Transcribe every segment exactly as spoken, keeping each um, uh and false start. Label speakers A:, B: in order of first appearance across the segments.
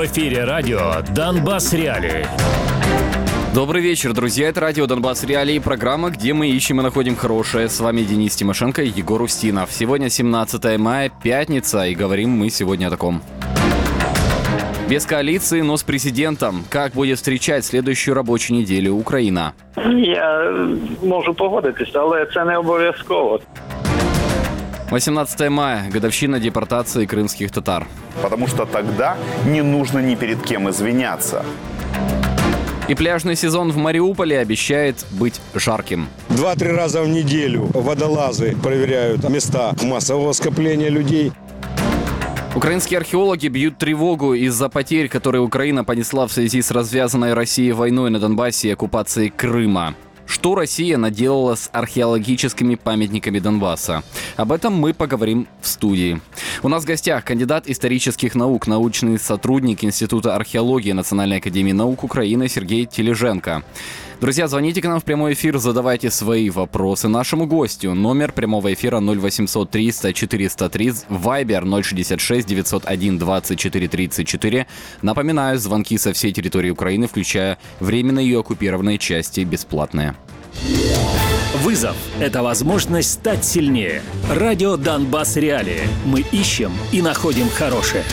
A: В эфире радио «Донбасс Реалии».
B: Добрый вечер, друзья. Это радио «Донбасс Реалии», программа, где мы ищем и находим хорошее. С вами Денис Тимошенко и Егор Устинов. Сегодня семнадцатое мая, пятница, и говорим мы сегодня о таком. Без коалиции, но с президентом. Как будет встречать следующую робочу неделю Украина?
C: Я можу погодитися, але це не обов'язково.
B: восемнадцатое мая, годовщина депортации крымских татар.
D: Потому что тогда не нужно ни перед кем извиняться.
B: И пляжный сезон в Мариуполе обещает быть жарким.
E: Два-три раза в неделю водолазы проверяют места массового скопления людей.
B: Украинские археологи бьют тревогу из-за потерь, которые Украина понесла в связи с развязанной Россией войной на Донбассе и оккупацией Крыма. Что Россия наделала с археологическими памятниками Донбасса? Об этом мы поговорим в студии. У нас в гостях кандидат исторических наук, научный сотрудник Института археологии Национальной академии наук Украины Сергей Тележенко. Друзья, звоните к нам в прямой эфир, задавайте свои вопросы нашему гостю. Номер прямого эфира ноль восемьсот триста четыреста три, Вайбер ноль шестьдесят шесть девятьсот один двадцать четыре тридцать четыре. Напоминаю, звонки со всей территории Украины, включая временно ее оккупированные части, бесплатные.
A: Вызов – это возможность стать сильнее. Радио «Донбасс Реалии». Мы ищем и находим хорошее.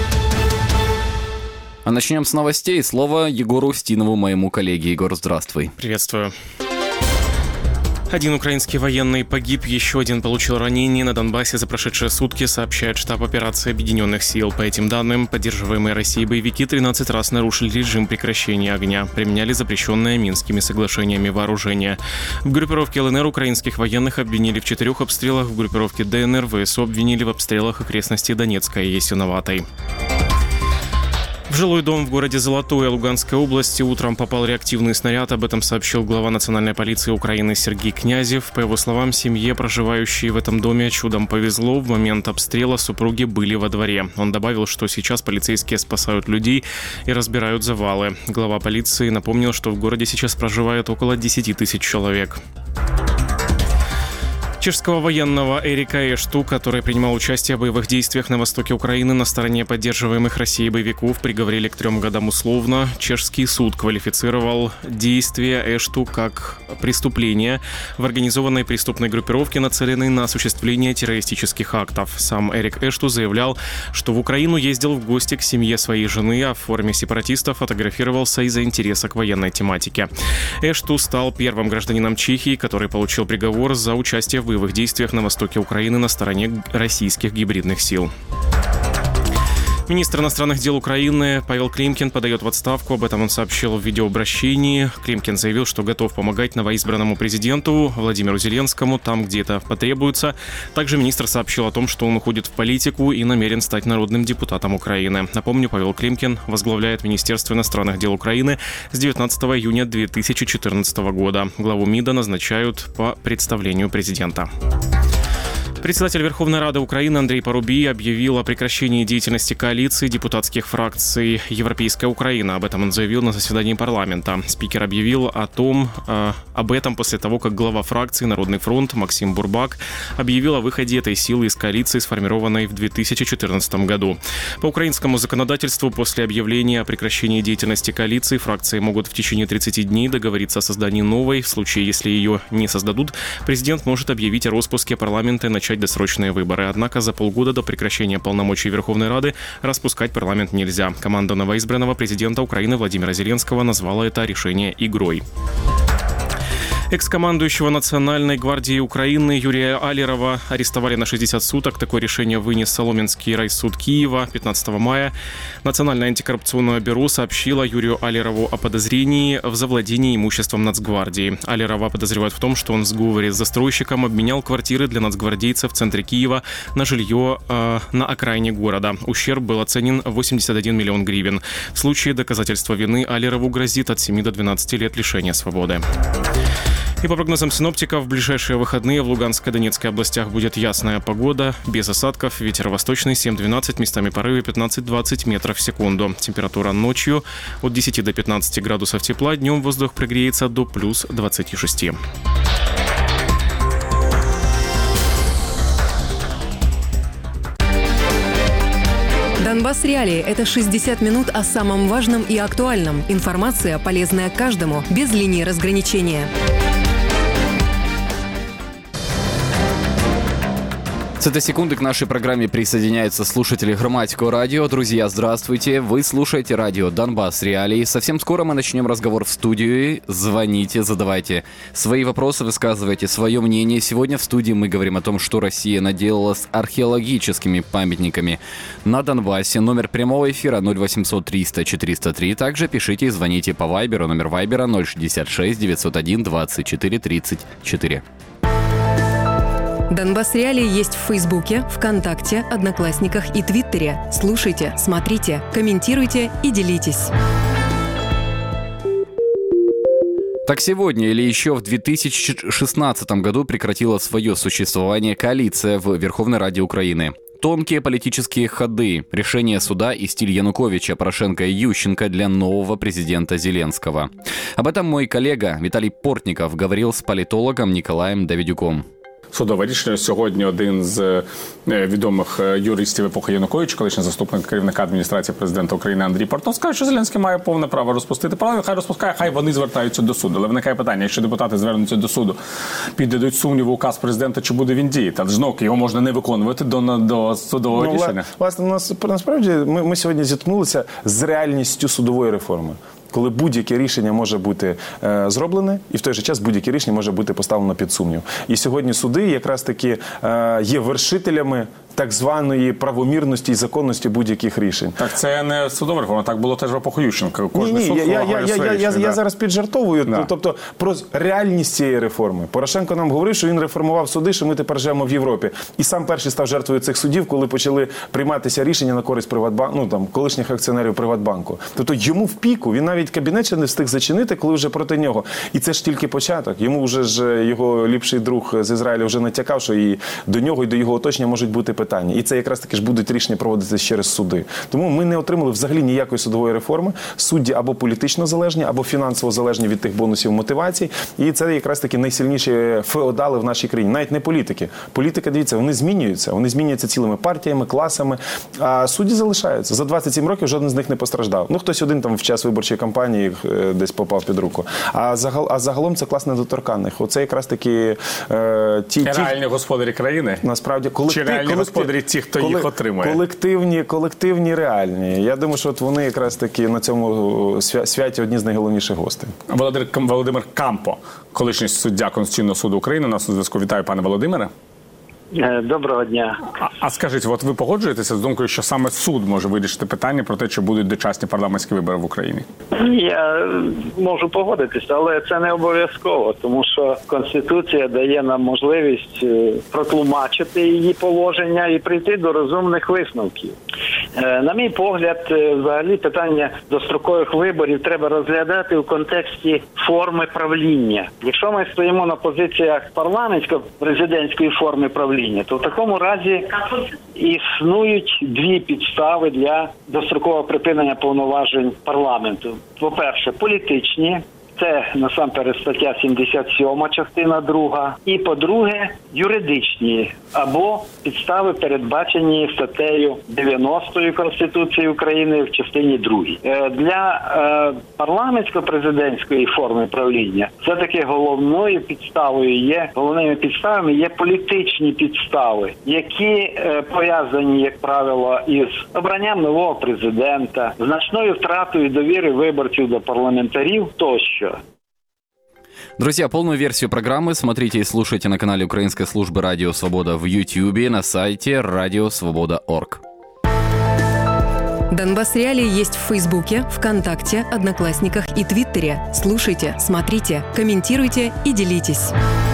B: А начнем с новостей. Слово Егору Устинову, моему коллеге. Егор, здравствуй.
F: Приветствую. Один украинский военный погиб, еще один получил ранение на Донбассе за прошедшие сутки, сообщает штаб операции Объединенных сил. По этим данным, поддерживаемые Россией боевики тринадцать раз нарушили режим прекращения огня, применяли запрещенное Минскими соглашениями вооружение. В группировке ЛНР украинских военных обвинили в четырех обстрелах, в группировке ДНР ВСУ обвинили в обстрелах окрестностей Донецкой и Ясиноватой. В жилой дом в городе Золотое Луганской области утром попал реактивный снаряд. Об этом сообщил глава национальной полиции Украины Сергей Князев. По его словам, семье, проживающей в этом доме, чудом повезло. В момент обстрела супруги были во дворе. Он добавил, что сейчас полицейские спасают людей и разбирают завалы. Глава полиции напомнил, что в городе сейчас проживает около десять тысяч человек. Чешского военного Эрика Эшту, который принимал участие в боевых действиях на востоке Украины на стороне поддерживаемых Россией боевиков, приговорили к трем годам условно. Чешский суд квалифицировал действия Эшту как преступление в организованной преступной группировке, нацеленной на осуществление террористических актов. Сам Эрик Эшту заявлял, что в Украину ездил в гости к семье своей жены, а в форме сепаратистов фотографировался из-за интереса к военной тематике. Эшту стал первым гражданином Чехии, который получил приговор за участие в боевых боевых действиях на востоке Украины на стороне российских гибридных сил. Министр иностранных дел Украины Павел Климкин подает в отставку. Об этом он сообщил в видеообращении. Климкин заявил, что готов помогать новоизбранному президенту Владимиру Зеленскому там, где это потребуется. Также министр сообщил о том, что он уходит в политику и намерен стать народным депутатом Украины. Напомню, Павел Климкин возглавляет Министерство иностранных дел Украины с девятнадцатого июня две тысячи четырнадцатого года. Главу МИДа назначают по представлению президента. Председатель Верховной Рады Украины Андрей Парубий объявил о прекращении деятельности коалиции депутатских фракций «Европейская Украина». Об этом он заявил на заседании парламента. Спикер объявил о том, э, об этом после того, как глава фракции «Народный фронт» Максим Бурбак объявил о выходе этой силы из коалиции, сформированной в две тысячи четырнадцатом году. По украинскому законодательству после объявления о прекращении деятельности коалиции фракции могут в течение тридцати дней договориться о создании новой. В случае, если ее не создадут, президент может объявить о распуске парламента и начать досрочные выборы. Однако за полгода до прекращения полномочий Верховной Рады распускать парламент нельзя. Команда новоизбранного президента Украины Владимира Зеленского назвала это решение игрой. Экс-командующего Национальной гвардии Украины Юрия Алерова арестовали на шестьдесят суток. Такое решение вынес Соломенский райсуд Киева пятнадцатого мая. Национальное антикоррупционное бюро сообщило Юрию Алерову о подозрении в завладении имуществом Нацгвардии. Алерова подозревают в том, что он в сговоре с застройщиком обменял квартиры для нацгвардейцев в центре Киева на жилье э, на окраине города. Ущерб был оценен в восемьдесят один миллион гривен. В случае доказательства вины Алерову грозит от семи до двенадцати лет лишения свободы. И по прогнозам синоптиков, в ближайшие выходные в Луганской и Донецкой областях будет ясная погода, без осадков, ветер восточный семь-двенадцать, местами порывы пятнадцать-двадцать метров в секунду. Температура ночью от десяти до пятнадцати градусов тепла, днем воздух прогреется до плюс двадцати шести.
G: Донбасс Реалии – это шестьдесят минут о самом важном и актуальном. Информация, полезная каждому, без линии разграничения.
B: С этой секунды к нашей программе присоединяются слушатели Громадского радио. Друзья, здравствуйте. Вы слушаете радио Донбасс Реалии. Совсем скоро мы начнем разговор в студии. Звоните, задавайте свои вопросы, высказывайте свое мнение. Сегодня в студии мы говорим о том, что Россия наделала с археологическими памятниками на Донбассе. Номер прямого эфира ноль восемьсот триста четыреста три. Также пишите и звоните по вайберу. Номер вайбера ноль шестьдесят шесть девятьсот один двадцать четыре тридцать четыре.
G: Донбасс Реалии есть в Фейсбуке, ВКонтакте, Одноклассниках и Твиттере. Слушайте, смотрите, комментируйте и делитесь.
B: Так сегодня или еще в две тысячи шестнадцатом году прекратила свое существование коалиция в Верховной Раде Украины. Тонкие политические ходы, решение суда и стиль Януковича, Порошенко и Ющенко для нового президента Зеленского. Об этом мой коллега Виталий Портников говорил с политологом Николаем Давидюком.
H: Судове рішення сьогодні один з відомих юристів епохи Януковича, колишній заступник керівника адміністрації президента України Андрій Портнов, сказав, що Зеленський має повне право розпустити парламент, хай розпускає, хай вони звертаються до суду. Але виникає питання, якщо депутати звернуться до суду, піддадуть сумніву указ президента, чи буде він діяти? Та жнок, його можна не виконувати до, до судового ну, рішення.
I: Власне, нас, насправді ми, ми сьогодні зіткнулися з реальністю судової реформи. Коли будь-яке рішення може бути е, зроблене, і в той же час будь-яке рішення може бути поставлено під сумнів. І сьогодні суди якраз таки е, є вершителями так званої правомірності і законності будь-яких рішень.
H: Так це не судова реформа, так було теж в епоху Ющенка.
I: Ні, ні, я, я, я, я, я, я зараз піджартовую, да. Тобто про реальність цієї реформи. Порошенко нам говорив, що він реформував суди, що ми тепер живемо в Європі. І сам перший став жертвою цих судів, коли почали прийматися рішення на користь Приватбанку, ну там колишніх акціонерів Приватбанку. Тобто йому в піку, він навіть кабінет ще не встиг зачинити, коли вже проти нього. І це ж тільки початок. Йому вже ж його ліпший друг з Ізраїля вже натякав, що і до нього, і до його оточення можуть бути питання. І це якраз таки ж будуть рішення проводитися через суди. Тому ми не отримали взагалі ніякої судової реформи. Судді або політично залежні, або фінансово залежні від тих бонусів мотивацій. І це якраз таки найсильніші феодали в нашій країні. Навіть не політики. Політика, дивіться, вони змінюються. Вони змінюються цілими партіями, класами. А судді залишаються. За двадцять сім років жоден з них не постраждав. Ну, хтось один там в час виборчої кампанії десь попав під руку. А, загал, а загалом це клас недоторканних. Оце якраз таки е, ті, ті...
H: Реальні господарі країни?
I: Насправді, коли
H: Чи реальні господарі ті, хто
I: коли,
H: їх отримує?
I: Колективні, колективні, реальні. Я думаю, що от вони якраз таки на цьому святі одні з найголовніших гостей.
H: Володимир, Володимир Кампо, колишній суддя Конституційного суду України. Нас у зв'язку. Вітаю, пане Володимире.
C: Доброго дня.
H: А, а скажіть, от ви погоджуєтеся з думкою, що саме суд може вирішити питання про те, чи будуть дочасні парламентські вибори в Україні?
C: Я можу погодитися, але це не обов'язково, тому що Конституція дає нам можливість протлумачити її положення і прийти до розумних висновків. На мій погляд, взагалі питання дострокових виборів треба розглядати у контексті форми правління. Якщо ми стоїмо на позиціях парламентсько-президентської форми правління, то в такому разі існують дві підстави для дострокового припинення повноважень парламенту. По-перше, політичні. Це, насамперед, стаття сімдесят сьома, частина друга. І, по-друге, юридичні або підстави, передбачені статтею дев'яностою Конституції України в частині другій. Для е, парламентсько-президентської форми правління все-таки головною підставою є, головними підставами є політичні підстави, які е, пов'язані, як правило, із обранням нового президента, значною втратою довіри виборців до парламентарів тощо.
B: Друзья, полную версию программы смотрите и слушайте на канале Украинской службы «Радио Свобода» в Ютьюбе, на сайте радио свобода точка орг.
G: Донбасс Реалии есть в Фейсбуке, ВКонтакте, Одноклассниках и Твиттере. Слушайте, смотрите, комментируйте и делитесь.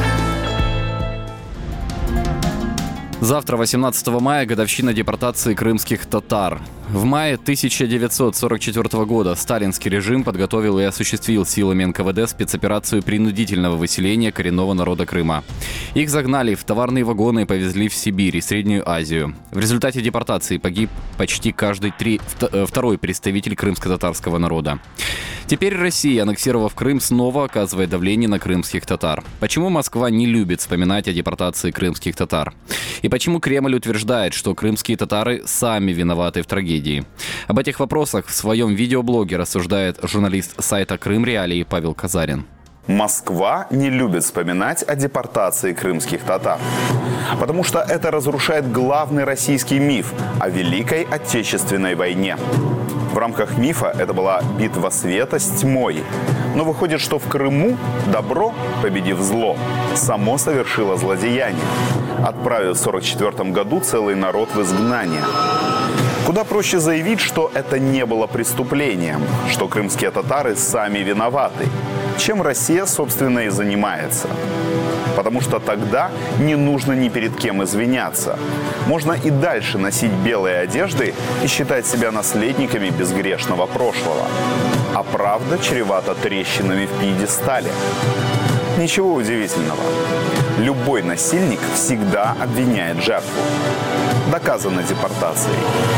B: Завтра, восемнадцатого мая, годовщина депортации крымских татар. В мае тысяча девятьсот сорок четвёртого года сталинский режим подготовил и осуществил силами эн ка вэ дэ спецоперацию принудительного выселения коренного народа Крыма. Их загнали в товарные вагоны и повезли в Сибирь и Среднюю Азию. В результате депортации погиб почти каждый три, второй представитель крымско-татарского народа. Теперь Россия, аннексировав Крым, снова оказывает давление на крымских татар. Почему Москва не любит вспоминать о депортации крымских татар? И почему Кремль утверждает, что крымские татары сами виноваты в трагедии? трагедии. Об этих вопросах в своем видеоблоге рассуждает журналист сайта Крым Реалии Павел Казарин.
D: Москва не любит вспоминать о депортации крымских татар, потому что это разрушает главный российский миф о Великой Отечественной войне. В рамках мифа это была битва света с тьмой. Но выходит, что в Крыму добро, победив зло, само совершило злодеяние, отправив в сорок четвёртом году целый народ в изгнание. Куда проще заявить, что это не было преступлением, что крымские татары сами виноваты, чем Россия, собственно, и занимается. Потому что тогда не нужно ни перед кем извиняться. Можно и дальше носить белые одежды и считать себя наследниками безгрешного прошлого. А правда чревата трещинами в пьедестале. Ничего удивительного. Любой насильник всегда обвиняет жертву. Доказано депортацией.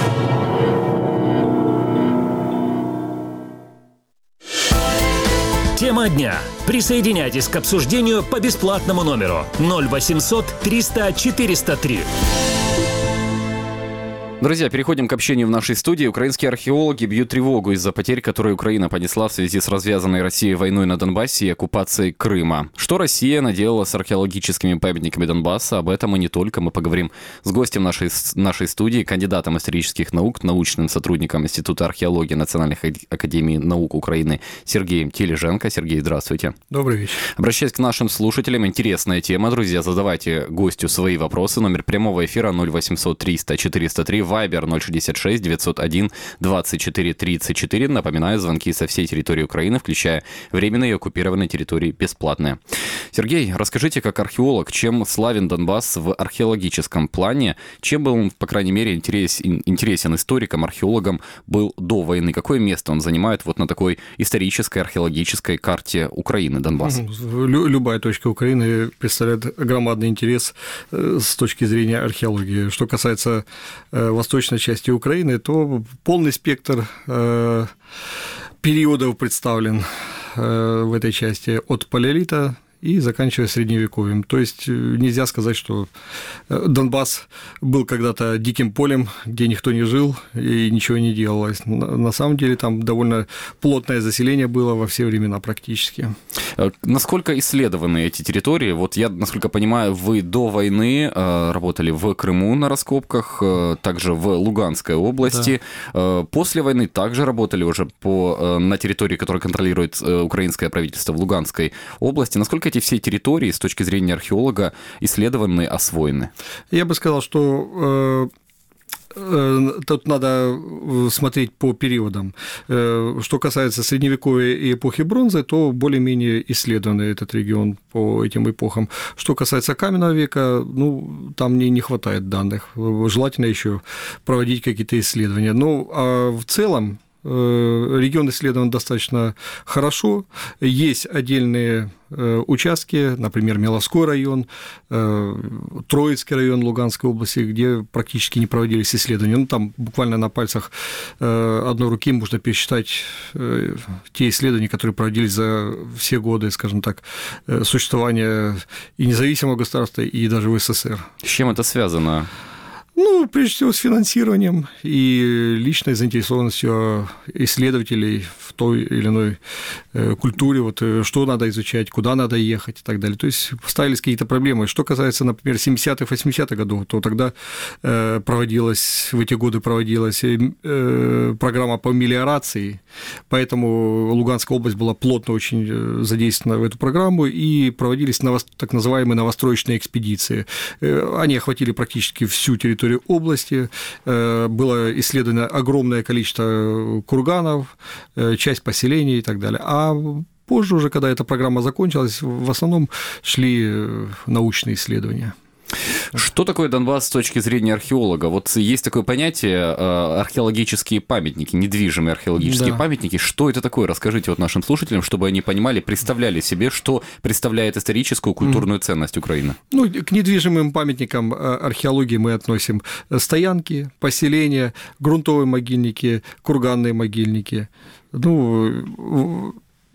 A: Тема дня. Присоединяйтесь к обсуждению по бесплатному номеру ноль восемьсот триста четыреста три.
B: Друзья, переходим к общению в нашей студии. Украинские археологи бьют тревогу из-за потерь, которые Украина понесла в связи с развязанной Россией войной на Донбассе и оккупацией Крыма. Что Россия наделала с археологическими памятниками Донбасса? Об этом и не только. Мы поговорим с гостем нашей, нашей студии, кандидатом исторических наук, научным сотрудником Института археологии Национальной академии наук Украины Сергеем Тележенко. Сергей, здравствуйте.
J: Добрый вечер.
B: Обращаясь к нашим слушателям, интересная тема, друзья. Задавайте гостю свои вопросы. Номер прямого эфира ноль восемьсот триста четыреста три. Вайбер ноль шестьдесят шесть девятьсот один двадцать четыре тридцать четыре. Напоминаю, звонки со всей территории Украины, включая временные и оккупированные территории, бесплатные. Сергей, расскажите, как археолог, чем славен Донбасс в археологическом плане? Чем был он, по крайней мере, интерес, интересен историкам, археологам был до войны? Какое место он занимает вот на такой исторической, археологической карте Украины, Донбасса?
J: Любая точка Украины представляет громадный интерес с точки зрения археологии. Что касается восточной части Украины, то полный спектр э, периодов представлен э, в этой части от палеолита и заканчивая средневековьем. То есть нельзя сказать, что Донбасс был когда-то диким полем, где никто не жил и ничего не делалось. На самом деле там довольно плотное заселение было во все времена практически.
B: Насколько исследованы эти территории? Вот я, насколько понимаю, вы до войны работали в Крыму на раскопках, также в Луганской области. Да. После войны также работали уже по, на территории, которую контролирует украинское правительство в Луганской области. Насколько эти все территории с точки зрения археолога исследованы, освоены? Я
J: бы сказал, что тут надо смотреть по периодам. Что касается Средневековья и эпохи бронзы, то более-менее исследованный этот регион по этим эпохам. Что касается каменного века, ну, там не, не хватает данных. Желательно еще проводить какие-то исследования. Но а в целом регион исследован достаточно хорошо. Есть отдельные участки, например, Меловской район, Троицкий район Луганской области, где практически не проводились исследования. Ну, там буквально на пальцах одной руки можно пересчитать те исследования, которые проводились за все годы, скажем так, существования и независимого государства, и даже в СССР.
B: С чем это связано?
J: Ну, прежде всего, с финансированием и личной заинтересованностью исследователей в той или иной культуре, вот, что надо изучать, куда надо ехать и так далее. То есть ставились какие-то проблемы. Что касается, например, семидесятых, восьмидесятых годов, то тогда проводилась, в эти годы проводилась программа по мелиорации, поэтому Луганская область была плотно очень задействована в эту программу, и проводились так называемые новостроечные экспедиции. Они охватили практически всю территорию области, было исследовано огромное количество курганов, часть поселений и так далее. А позже уже, когда эта программа закончилась, в основном шли научные исследования.
B: Что такое Донбасс с точки зрения археолога? Вот есть такое понятие археологические памятники, недвижимые археологические да. памятники. Что это такое? Расскажите вот нашим слушателям, чтобы они понимали, представляли себе, что представляет историческую, культурную ценность Украины.
J: Ну, к недвижимым памятникам археологии мы относим стоянки, поселения, грунтовые могильники, курганные могильники. Ну,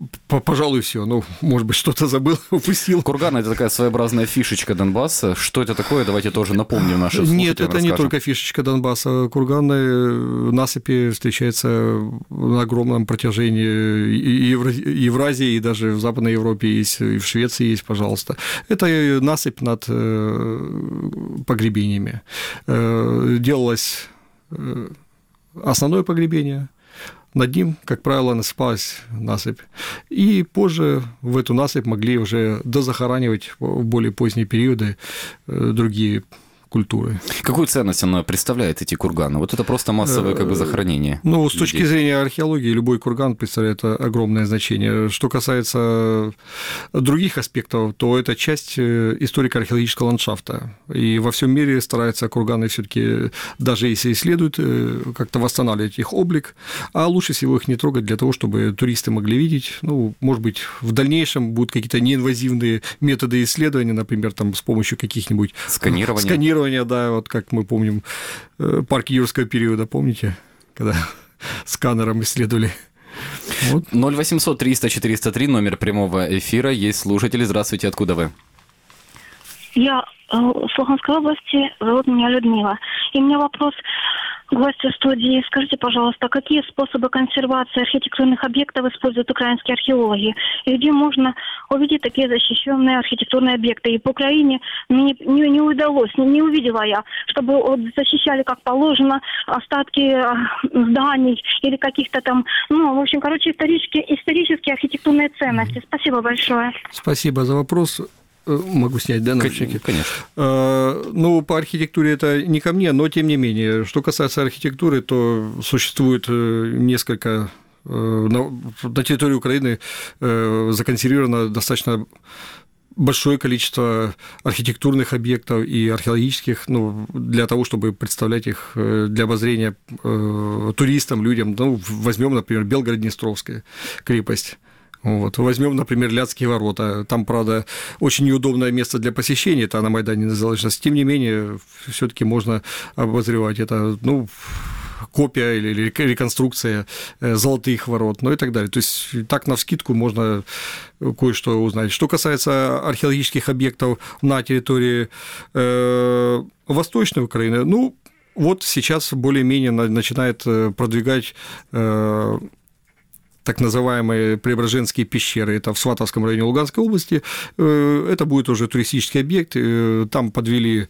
J: Пожалуй, все. Ну, может быть, что-то забыл, упустил.
B: Курган – это такая своеобразная фишечка Донбасса. Что это такое? Давайте тоже напомним нашим слушателям.
J: Нет, это
B: расскажем.
J: Не только фишечка Донбасса. Курганные насыпи встречаются на огромном протяжении и в Евразии, и даже в Западной Европе есть, и в Швеции есть, пожалуйста. Это насыпь над погребениями. Делалось основное погребение, над ним, как правило, насыпалась насыпь. И позже в эту насыпь могли уже дозахоранивать в более поздние периоды другие культуры.
B: Какую ценность она представляет, эти курганы? Вот это просто массовое как бы захоронение.
J: Ну, с точки зрения археологии, любой курган представляет огромное значение. Что касается других аспектов, то это часть историко-археологического ландшафта. И во всем мире стараются курганы все-таки, даже если исследуют, как-то восстанавливать их облик, а лучше всего их не трогать для того, чтобы туристы могли видеть. Ну, может быть, в дальнейшем будут какие-то неинвазивные методы исследования, например, там, с помощью каких-нибудь
B: сканирования.
J: сканирования, да, вот как мы помним парк юрского периода, помните, когда сканером исследовали.
B: Вот. ноль восемьсот триста четыреста три, номер прямого эфира. Есть слушатели. Здравствуйте, откуда вы?
K: Я э, с Луганской области, зовут меня Людмила. И у меня вопрос к гостю студии. Скажите, пожалуйста, какие способы консервации архитектурных объектов используют украинские археологи? И где можно увидеть такие защищенные архитектурные объекты? И по Украине мне не, не удалось, не, не увидела я, чтобы вот защищали как положено остатки зданий или каких-то там, ну, в общем, короче, исторические, исторические архитектурные ценности. Спасибо большое.
J: Спасибо за вопрос. Могу снять, да, наушники?
B: Конечно.
J: Ну, по архитектуре это не ко мне, но тем не менее. Что касается архитектуры, то существует несколько... На территории Украины законсервировано достаточно большое количество архитектурных объектов и археологических, ну, для того, чтобы представлять их для обозрения туристам, людям. Ну, возьмем, например, Белгород-Днестровская крепость. Вот. Возьмем, например, Ляцкие ворота. Там, правда, очень неудобное место для посещения, это на Майдане Незалежности. Тем не менее, все-таки можно обозревать это, ну, копия или реконструкция золотых ворот, ну и так далее. То есть так навскидку можно кое-что узнать. Что касается археологических объектов на территории э, Восточной Украины, ну, вот сейчас более-менее начинает продвигать э, так называемые Преображенские пещеры, это в Сватовском районе Луганской области, это будет уже туристический объект, там подвели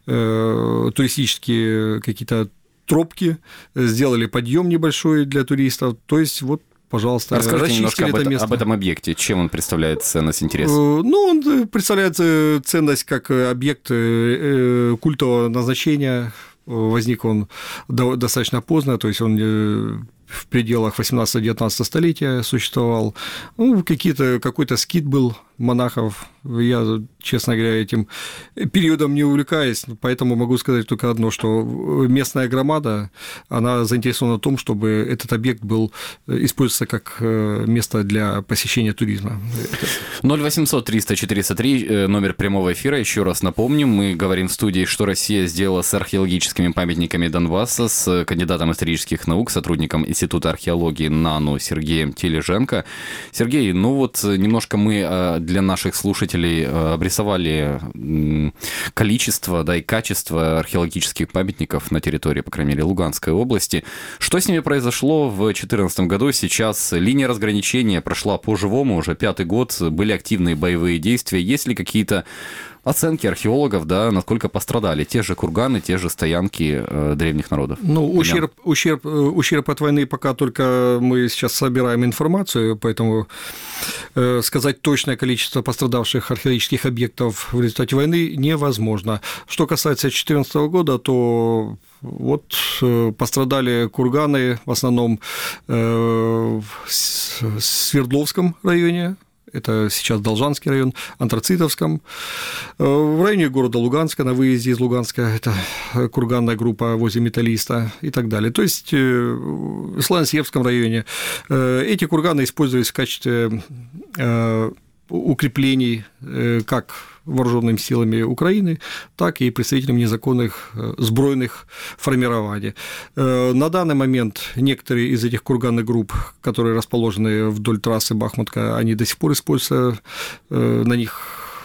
J: туристические какие-то тропки, сделали подъем небольшой для туристов, то есть вот, пожалуйста,
B: расскажите немножко об, это, об этом объекте, чем он представляет ценность, интерес?
J: Ну, он представляет ценность как объект культового назначения, возник он достаточно поздно, то есть он в пределах восемнадцатого-девятнадцатого столетия существовал. Ну, какие-то, какой-то скит был монахов. Я, честно говоря, этим периодом не увлекаюсь, поэтому могу сказать только одно, что местная громада, она заинтересована в том, чтобы этот объект был использоваться как место для посещения туризма.
B: ноль восемьсот триста четыреста три, номер прямого эфира. Еще раз напомним, мы говорим в студии, что Россия сделала с археологическими памятниками Донбасса, с кандидатом исторических наук, сотрудником Института археологии НАНУ Сергеем Тележенко. Сергей, ну вот немножко мы для наших слушателей обрисовали количество, да, и качество археологических памятников на территории, по крайней мере, Луганской области. Что с ними произошло в две тысячи четырнадцатом году? Сейчас линия разграничения прошла по-живому, уже пятый год, были активные боевые действия. Есть ли какие-то оценки археологов, да, насколько пострадали те же курганы, те же стоянки э, древних народов?
J: Ну, ущерб, ущерб, ущерб от войны пока только мы сейчас собираем информацию, поэтому э, сказать точное количество пострадавших археологических объектов в результате войны невозможно. Что касается две тысячи четырнадцатого года, то вот э, пострадали курганы в основном э, в Свердловском районе, это сейчас Должанский район, Антрацитовском, в районе города Луганска, на выезде из Луганска, это курганная группа возле Металлиста и так далее. То есть в Славянсевском районе эти курганы использовались в качестве укреплений как вооруженными силами Украины, так и представителями незаконных сбройных формирований. На данный момент некоторые из этих курганных групп, которые расположены вдоль трассы Бахмутка, они до сих пор используются, на них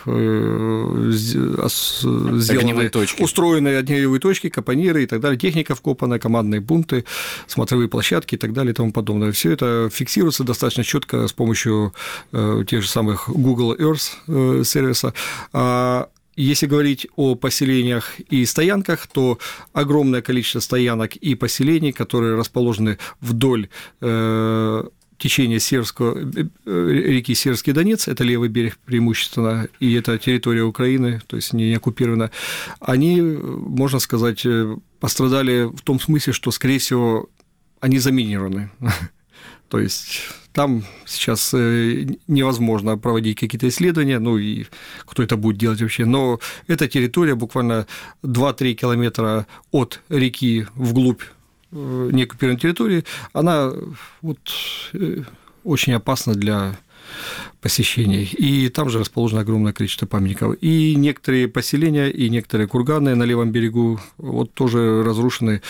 J: сделаны, устроены огневые точки, капониры и так далее, техника вкопана, командные пункты, смотровые площадки и так далее и тому подобное. Все это фиксируется достаточно четко с помощью тех же самых Google Earth сервиса. Если говорить о поселениях и стоянках, то огромное количество стоянок и поселений, которые расположены вдоль течение Серского, реки Серский Донец, это левый берег преимущественно, и это территория Украины, то есть не оккупирована, они, можно сказать, пострадали в том смысле, что, скорее всего, они заминированы. То есть там сейчас невозможно проводить какие-то исследования, ну и кто это будет делать вообще, но эта территория буквально два-три километра от реки вглубь неоккупированной территории, она вот очень опасна для посещений. И там же расположено огромное количество памятников. И некоторые поселения, и некоторые курганы на левом берегу вот тоже разрушены,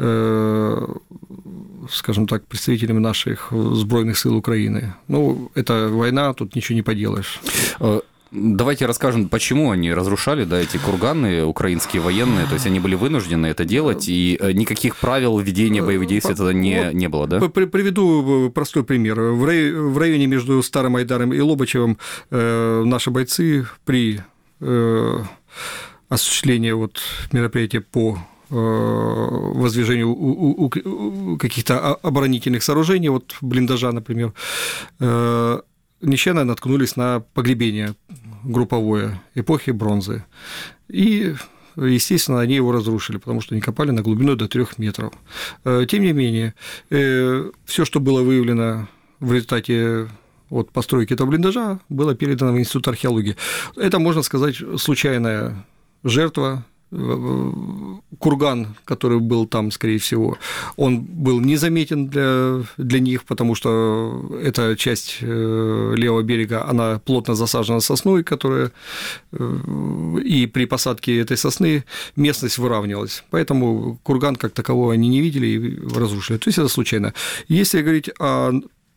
J: скажем так, представителями наших сбройных сил Украины. Ну, это война, тут ничего не поделаешь.
B: Давайте расскажем, почему они разрушали, да, эти курганы, украинские военные, то есть они были вынуждены это делать, и никаких правил ведения боевых действий тогда не, не было, да?
J: Приведу простой пример. В районе между Старым Айдаром и Лобачевым наши бойцы при осуществлении вот мероприятия по воздвижению каких-то оборонительных сооружений, вот блиндажа, например, нечаянно наткнулись на погребение групповое эпохи бронзы. И, естественно, они его разрушили, потому что они копали на глубину до трёх метров. Тем не менее, все, что было выявлено в результате от постройки этого блиндажа, было передано в Институт археологии. Это, можно сказать, случайная жертва. Курган, который был там, скорее всего, он был незаметен для, для них, потому что эта часть левого берега, она плотно засажена сосной, которая, и при посадке этой сосны местность выравнивалась, поэтому курган как такового они не видели и разрушили. То есть это случайно. Если говорить о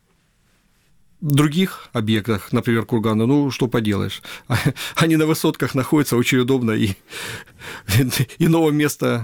J: других объектах, например, кургана, ну, что поделаешь, они на высотках находятся, очень удобно, и иного места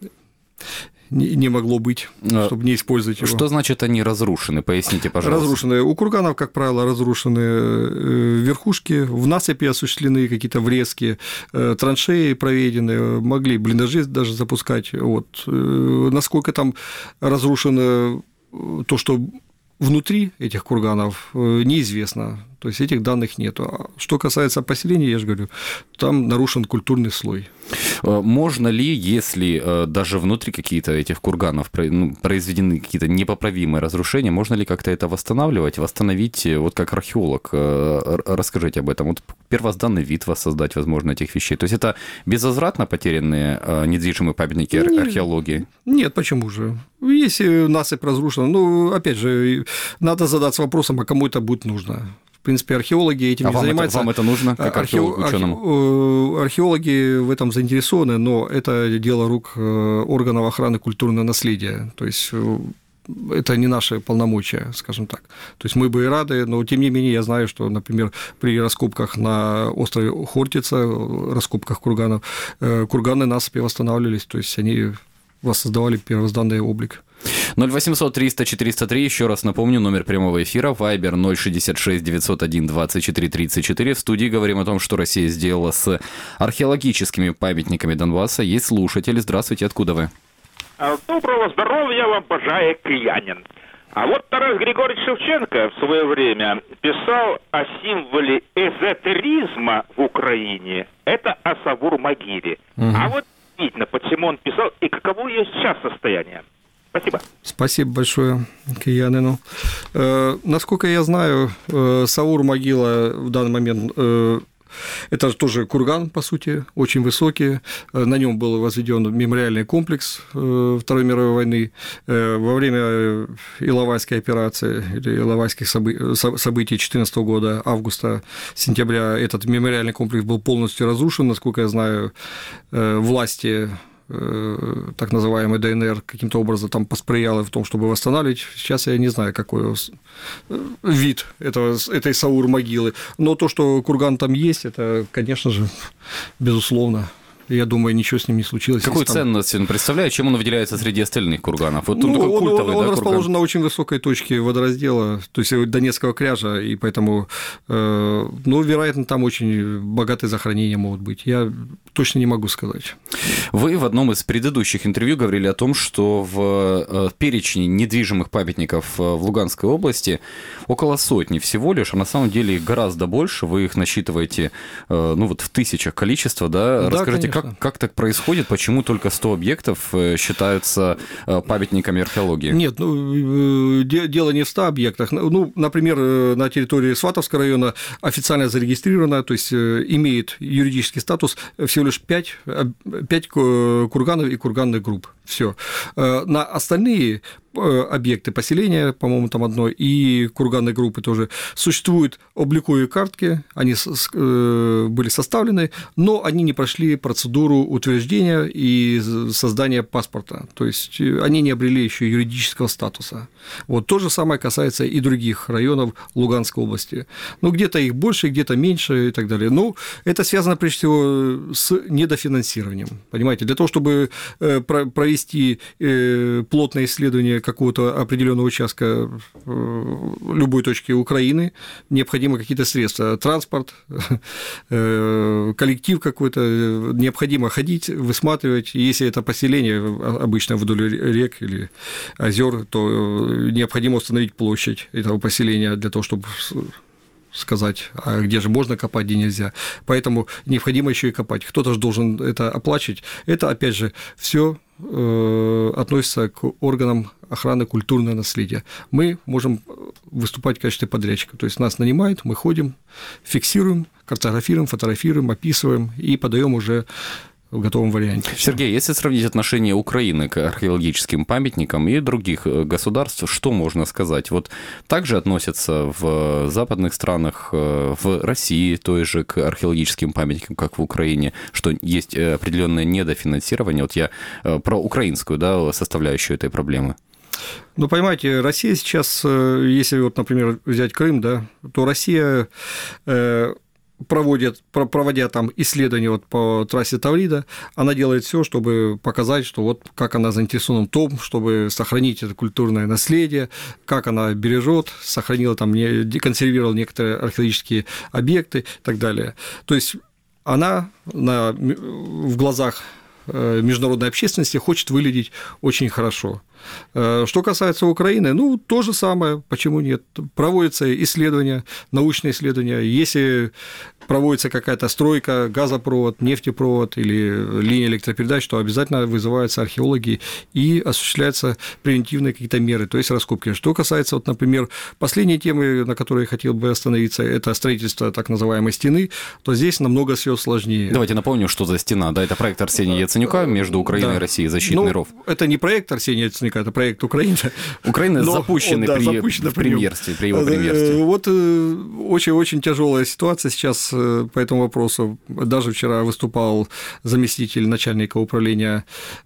J: не могло быть, чтобы не использовать его.
B: Что значит они разрушены? Поясните, пожалуйста.
J: Разрушены. У курганов, как правило, разрушены верхушки, в насыпи осуществлены какие-то врезки, траншеи проведены, могли блиндажи даже запускать. Вот. Насколько там разрушено то, что внутри этих курганов, неизвестно, то есть этих данных нету. Что касается поселений, я же говорю, там нарушен культурный слой.
B: Можно ли, если даже внутри какие-то этих курганов произведены какие-то непоправимые разрушения, можно ли как-то это восстанавливать, восстановить, вот как археолог? Расскажите об этом. Вот первозданный вид воссоздать, возможно, этих вещей. То есть это безвозвратно потерянные недвижимые памятники археологии?
J: Нет, почему же? Если насыпь разрушена, ну, опять же, надо задаться вопросом, а кому это будет нужно. В принципе, археологи этим
B: а
J: не
B: вам
J: занимаются.
B: Это, вам это нужно, как археолог, учёному?
J: Археологи в этом заинтересованы, но это дело рук органов охраны культурного наследия. То есть это не наши полномочия, скажем так. То есть мы бы и рады, но тем не менее я знаю, что, например, при раскопках на острове Хортица, раскопках курганов, курганы насыпи восстанавливались, то есть они воссоздавали первозданный облик.
B: ноль восемьсот триста четыреста три, еще раз напомню, номер прямого эфира, Viber ноль шестьдесят шесть девятьсот один двадцать четыре тридцать четыре. В студии говорим о том, что Россия сделала с археологическими памятниками Донбасса. Есть слушатель. Здравствуйте, откуда вы?
L: Доброго здоровья вам, пожалуй, киянин. А вот Тарас Григорьевич Шевченко в свое время писал о символе эзотеризма в Украине. Это о Савур-могиле. Угу. А вот видно, почему он писал и каково ее сейчас состояние. Спасибо.
J: Спасибо большое киянину. Э, насколько я знаю, э, Савур-могила в данный момент э, это тоже курган, по сути, очень высокий. На нем был возведен мемориальный комплекс Второй мировой войны. Во время Иловайской операции или Иловайских событий две тысячи четырнадцатого года, августа, сентября, этот мемориальный комплекс был полностью разрушен. Насколько я знаю, власти так называемый Дэ Эн Эр каким-то образом там посприяла в том, чтобы восстанавливать. Сейчас я не знаю, какой вид этого, этой Саур-могилы. Но то, что курган там есть, это, конечно же, безусловно. Я думаю, ничего с ним не случилось.
B: Какую
J: там...
B: ценность он представляет? Чем он выделяется среди остальных курганов? Вот
J: ну,
B: он такой
J: он,
B: культовый,
J: он, он
B: да,
J: расположен
B: курган?
J: на очень высокой точке водораздела, то есть Донецкого кряжа, и поэтому, э, ну, вероятно, там очень богатые захоронения могут быть. Я точно не могу сказать.
B: Вы в одном из предыдущих интервью говорили о том, что в перечне недвижимых памятников в Луганской области около сотни всего лишь, а на самом деле их гораздо больше. Вы их насчитываете, ну, вот в тысячах количества, да?
J: Да,
B: Расскажите,
J: конечно.
B: как, как так происходит? Почему только сто объектов считаются памятниками археологии?
J: Нет, ну, дело не в ста объектах. Ну, например, на территории Сватовского района официально зарегистрировано, то есть имеет юридический статус всего лишь пять, пять курганов и курганных групп. Все. На остальные объекты поселения, по-моему, там одно, и курганные группы тоже, существуют обликовые картки, они были составлены, но они не прошли процедуру утверждения и создания паспорта, то есть они не обрели еще юридического статуса. Вот то же самое касается и других районов Луганской области. Ну, где-то их больше, где-то меньше и так далее. Ну, это связано, прежде всего, с недофинансированием, понимаете, для того, чтобы провести плотное исследование какого-то определенного участка любой точки Украины, необходимы какие-то средства, транспорт, коллектив какой-то, необходимо ходить, высматривать. Если это поселение обычно вдоль рек или озер, то необходимо установить площадь этого поселения для того, чтобы сказать, а где же можно копать, где нельзя. Поэтому необходимо еще и копать. Кто-то же должен это оплачивать. Это, опять же, все относится к органам охраны культурного наследия. Мы можем выступать в качестве подрядчика, то есть нас нанимают, мы ходим, фиксируем, картографируем, фотографируем, описываем и подаем уже в готовом варианте.
B: Сергей, если сравнить отношение Украины к археологическим памятникам и других государств, что можно сказать? Вот так же относятся в западных странах, в России той же к археологическим памятникам, как в Украине, что есть определенное недофинансирование. Вот я про украинскую, да, составляющую этой проблемы.
J: Ну, понимаете, Россия сейчас, если вот, например, взять Крым, да, то Россия проводит, проводя там исследования вот по трассе Таврида, она делает все, чтобы показать, что вот как она заинтересована в том, чтобы сохранить это культурное наследие, как она бережет, сохранила там, консервировала некоторые археологические объекты и так далее. То есть она на, в глазах международной общественности хочет выглядеть очень хорошо. Что касается Украины, ну, то же самое, почему нет? Проводятся исследования, научные исследования. Если проводится какая-то стройка, газопровод, нефтепровод или линия электропередач, то обязательно вызываются археологи и осуществляются превентивные какие-то меры, то есть раскопки. Что касается, вот, например, последней темы, на которой я хотел бы остановиться, это строительство так называемой стены, то здесь намного все сложнее.
B: Давайте напомним, что за стена. Да, это проект Арсения Яценюка между Украиной
J: да.
B: и Россией, защитный
J: ну,
B: ров.
J: Это не проект Арсения Яценюка, это проект Украины.
B: Украина запущена да, при, при, премьерстве, при его премьерстве.
J: Вот очень-очень тяжелая ситуация сейчас по этому вопросу. Даже вчера выступал заместитель начальника управления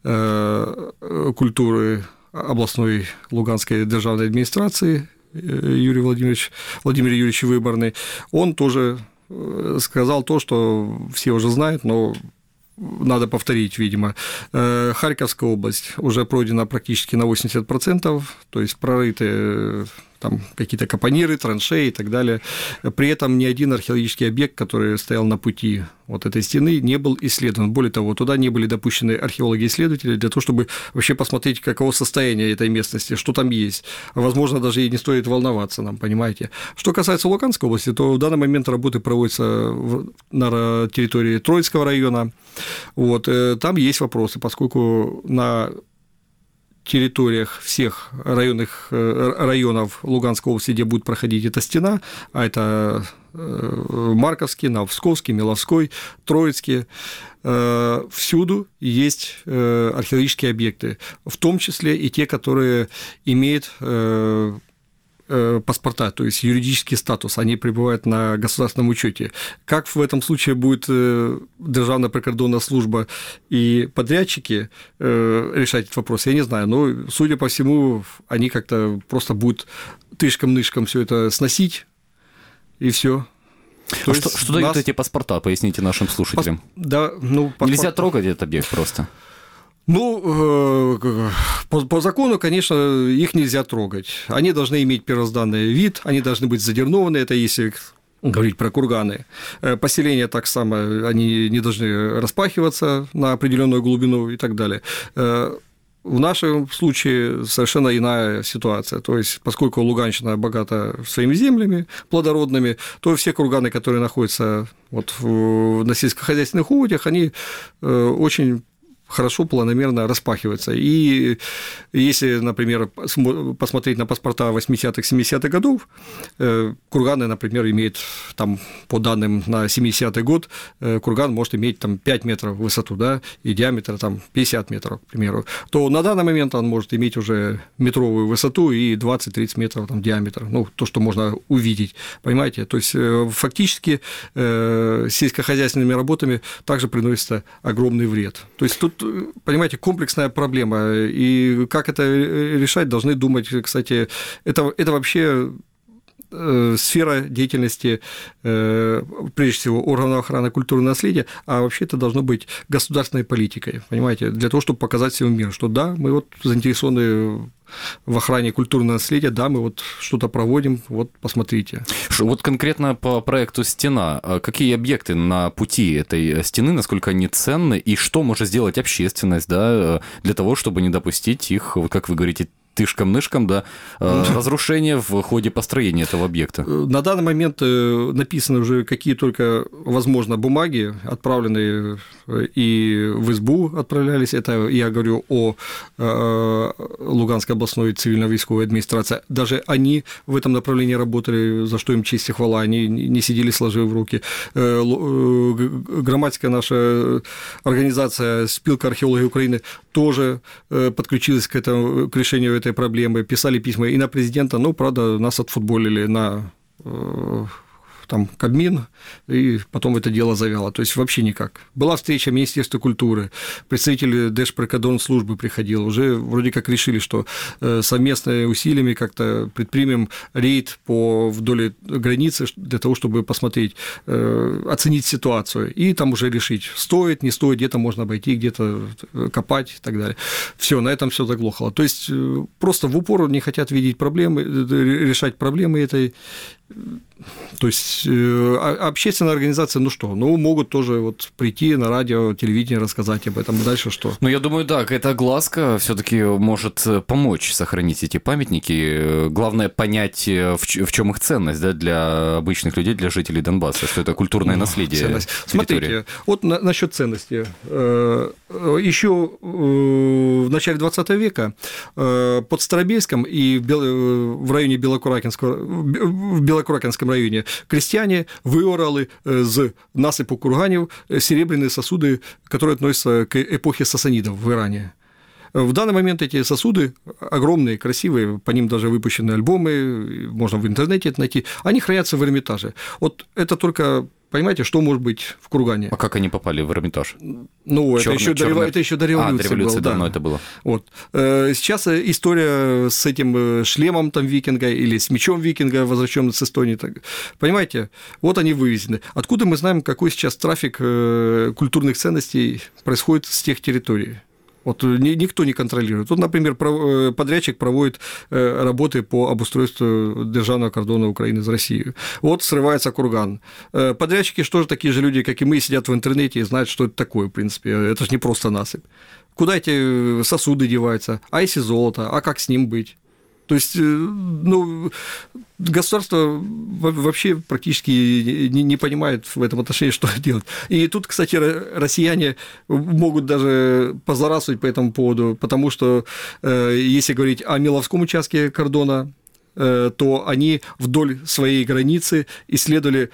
J: культуры областной Луганской державной администрации Юрий Владимирович, Владимир Юрьевич Выборный. Он тоже сказал то, что все уже знают, но надо повторить, видимо. Харьковская область уже пройдена практически на восемьдесят процентов, то есть прорыты там какие-то капониры, траншеи и так далее. При этом ни один археологический объект, который стоял на пути вот этой стены, не был исследован. Более того, туда не были допущены археологи-исследователи для того, чтобы вообще посмотреть, каково состояние этой местности, что там есть. Возможно, даже и не стоит волноваться нам, понимаете. Что касается Луганской области, то в данный момент работы проводятся на территории Троицкого района. Вот, там есть вопросы, поскольку на территориях всех районных, районов Луганской области, где будет проходить эта стена, а это Марковский, Новосковский, Миловской, Троицкий, всюду есть археологические объекты, в том числе и те, которые имеют паспорта, то есть юридический статус, они пребывают на государственном учете. Как в этом случае будет Державная прикордонная служба и подрядчики решать этот вопрос, я не знаю, но, судя по всему, они как-то просто будут тышком-нышком все это сносить, и все.
B: А что, что дают нас... эти паспорта, поясните нашим слушателям?
J: Пас... Да, ну, паспорт...
B: Нельзя трогать этот объект просто?
J: Ну, по, по закону, конечно, их нельзя трогать. Они должны иметь первозданный вид, они должны быть задернованы, это если говорить про курганы. Поселения так само, они не должны распахиваться на определенную глубину и так далее. В нашем случае совершенно иная ситуация. То есть, поскольку Луганщина богата своими землями плодородными, то все курганы, которые находятся вот на сельскохозяйственных угодьях, они очень хорошо, планомерно распахивается. И если, например, посмотреть на паспорта восьмидесятых, семидесятых годов, курганы, например, имеют, там, по данным на семидесятый год, курган может иметь там, пять метров в высоту, да, и диаметр там, пятьдесят метров, к примеру, то на данный момент он может иметь уже метровую высоту и двадцать-тридцать метров там, диаметр, ну, то, что можно увидеть, понимаете? То есть, фактически, сельскохозяйственными работами также приносится огромный вред. То есть, тут, понимаете, комплексная проблема, и как это решать, должны думать, кстати, это, это вообще сфера деятельности, прежде всего, органов охраны культурного наследия, а вообще это должно быть государственной политикой, понимаете, для того, чтобы показать всему миру, что да, мы вот заинтересованы в охране культурного наследия, да, мы вот что-то проводим, вот посмотрите.
B: Вот конкретно по проекту «Стена», какие объекты на пути этой стены, насколько они ценны, и что может сделать общественность, да, для того, чтобы не допустить их, как вы говорите, тышком-нышком, да, разрушение в ходе построения этого объекта?
J: На данный момент написаны уже какие только, возможно, бумаги, отправленные и в СБУ отправлялись, это я говорю о Луганской областной цивильно-войсковой администрации, даже они в этом направлении работали, за что им честь и хвала, они не сидели сложив руки. Громадская наша организация «Спилка археологов Украины» тоже подключилась к, этому, к решению этой проблемы, писали письма и на президента, но, правда, нас отфутболили на там, Кабмин, и потом это дело завяло, то есть вообще никак. Была встреча Министерства культуры, представитель Держприкордонслужбы приходил, уже вроде как решили, что совместными усилиями как-то предпримем рейд по вдоль границы для того, чтобы посмотреть, оценить ситуацию, и там уже решить, стоит, не стоит, где-то можно обойти, где-то копать и так далее. Все, на этом все заглохло. То есть просто в упор не хотят видеть проблемы, решать проблемы этой. То есть общественная организация, ну что, ну могут тоже вот прийти на радио, телевидение, рассказать об этом. Дальше что?
B: Ну, я думаю, да, какая-то огласка все-таки может помочь сохранить эти памятники. Главное понять, в чем их ценность, да, для обычных людей, для жителей Донбасса, что это культурное наследие. Ценность.
J: Смотрите, вот на, насчет ценности. Еще в начале двадцатого века под Старобельском и в районе Белокуракинского, в Белокуракинском районе крестьяне выорали з насыпу курганів серебряные сосуды, которые относятся к эпохе сасанидов в Иране. В данный момент эти сосуды огромные, красивые, по ним даже выпущены альбомы, можно в интернете это найти, они хранятся в Эрмитаже. Вот это только, понимаете, что может быть в кургане.
B: А как они попали в Эрмитаж?
J: Ну, это, еще
B: черный...
J: до, это еще до революции,
B: а, до революции
J: было.
B: давно
J: да.
B: это было.
J: Вот. Сейчас история с этим шлемом там викинга или с мечом викинга, возвращенным с Эстонии. Понимаете, вот они вывезены. Откуда мы знаем, какой сейчас трафик культурных ценностей происходит с тех территорий? Вот никто не контролирует. Вот, например, подрядчик проводит работы по обустройству державного кордона Украины с Россией. Вот срывается курган. Подрядчики, что же такие же люди, как и мы, сидят в интернете и знают, что это такое, в принципе. Это же не просто насыпь. Куда эти сосуды деваются? А если золото? А как с ним быть? То есть, ну, государство вообще практически не, не понимает в этом отношении, что делать. И тут, кстати, россияне могут даже позлорадствовать по этому поводу, потому что, если говорить о Миловском участке кордона, то они вдоль своей границы исследовали,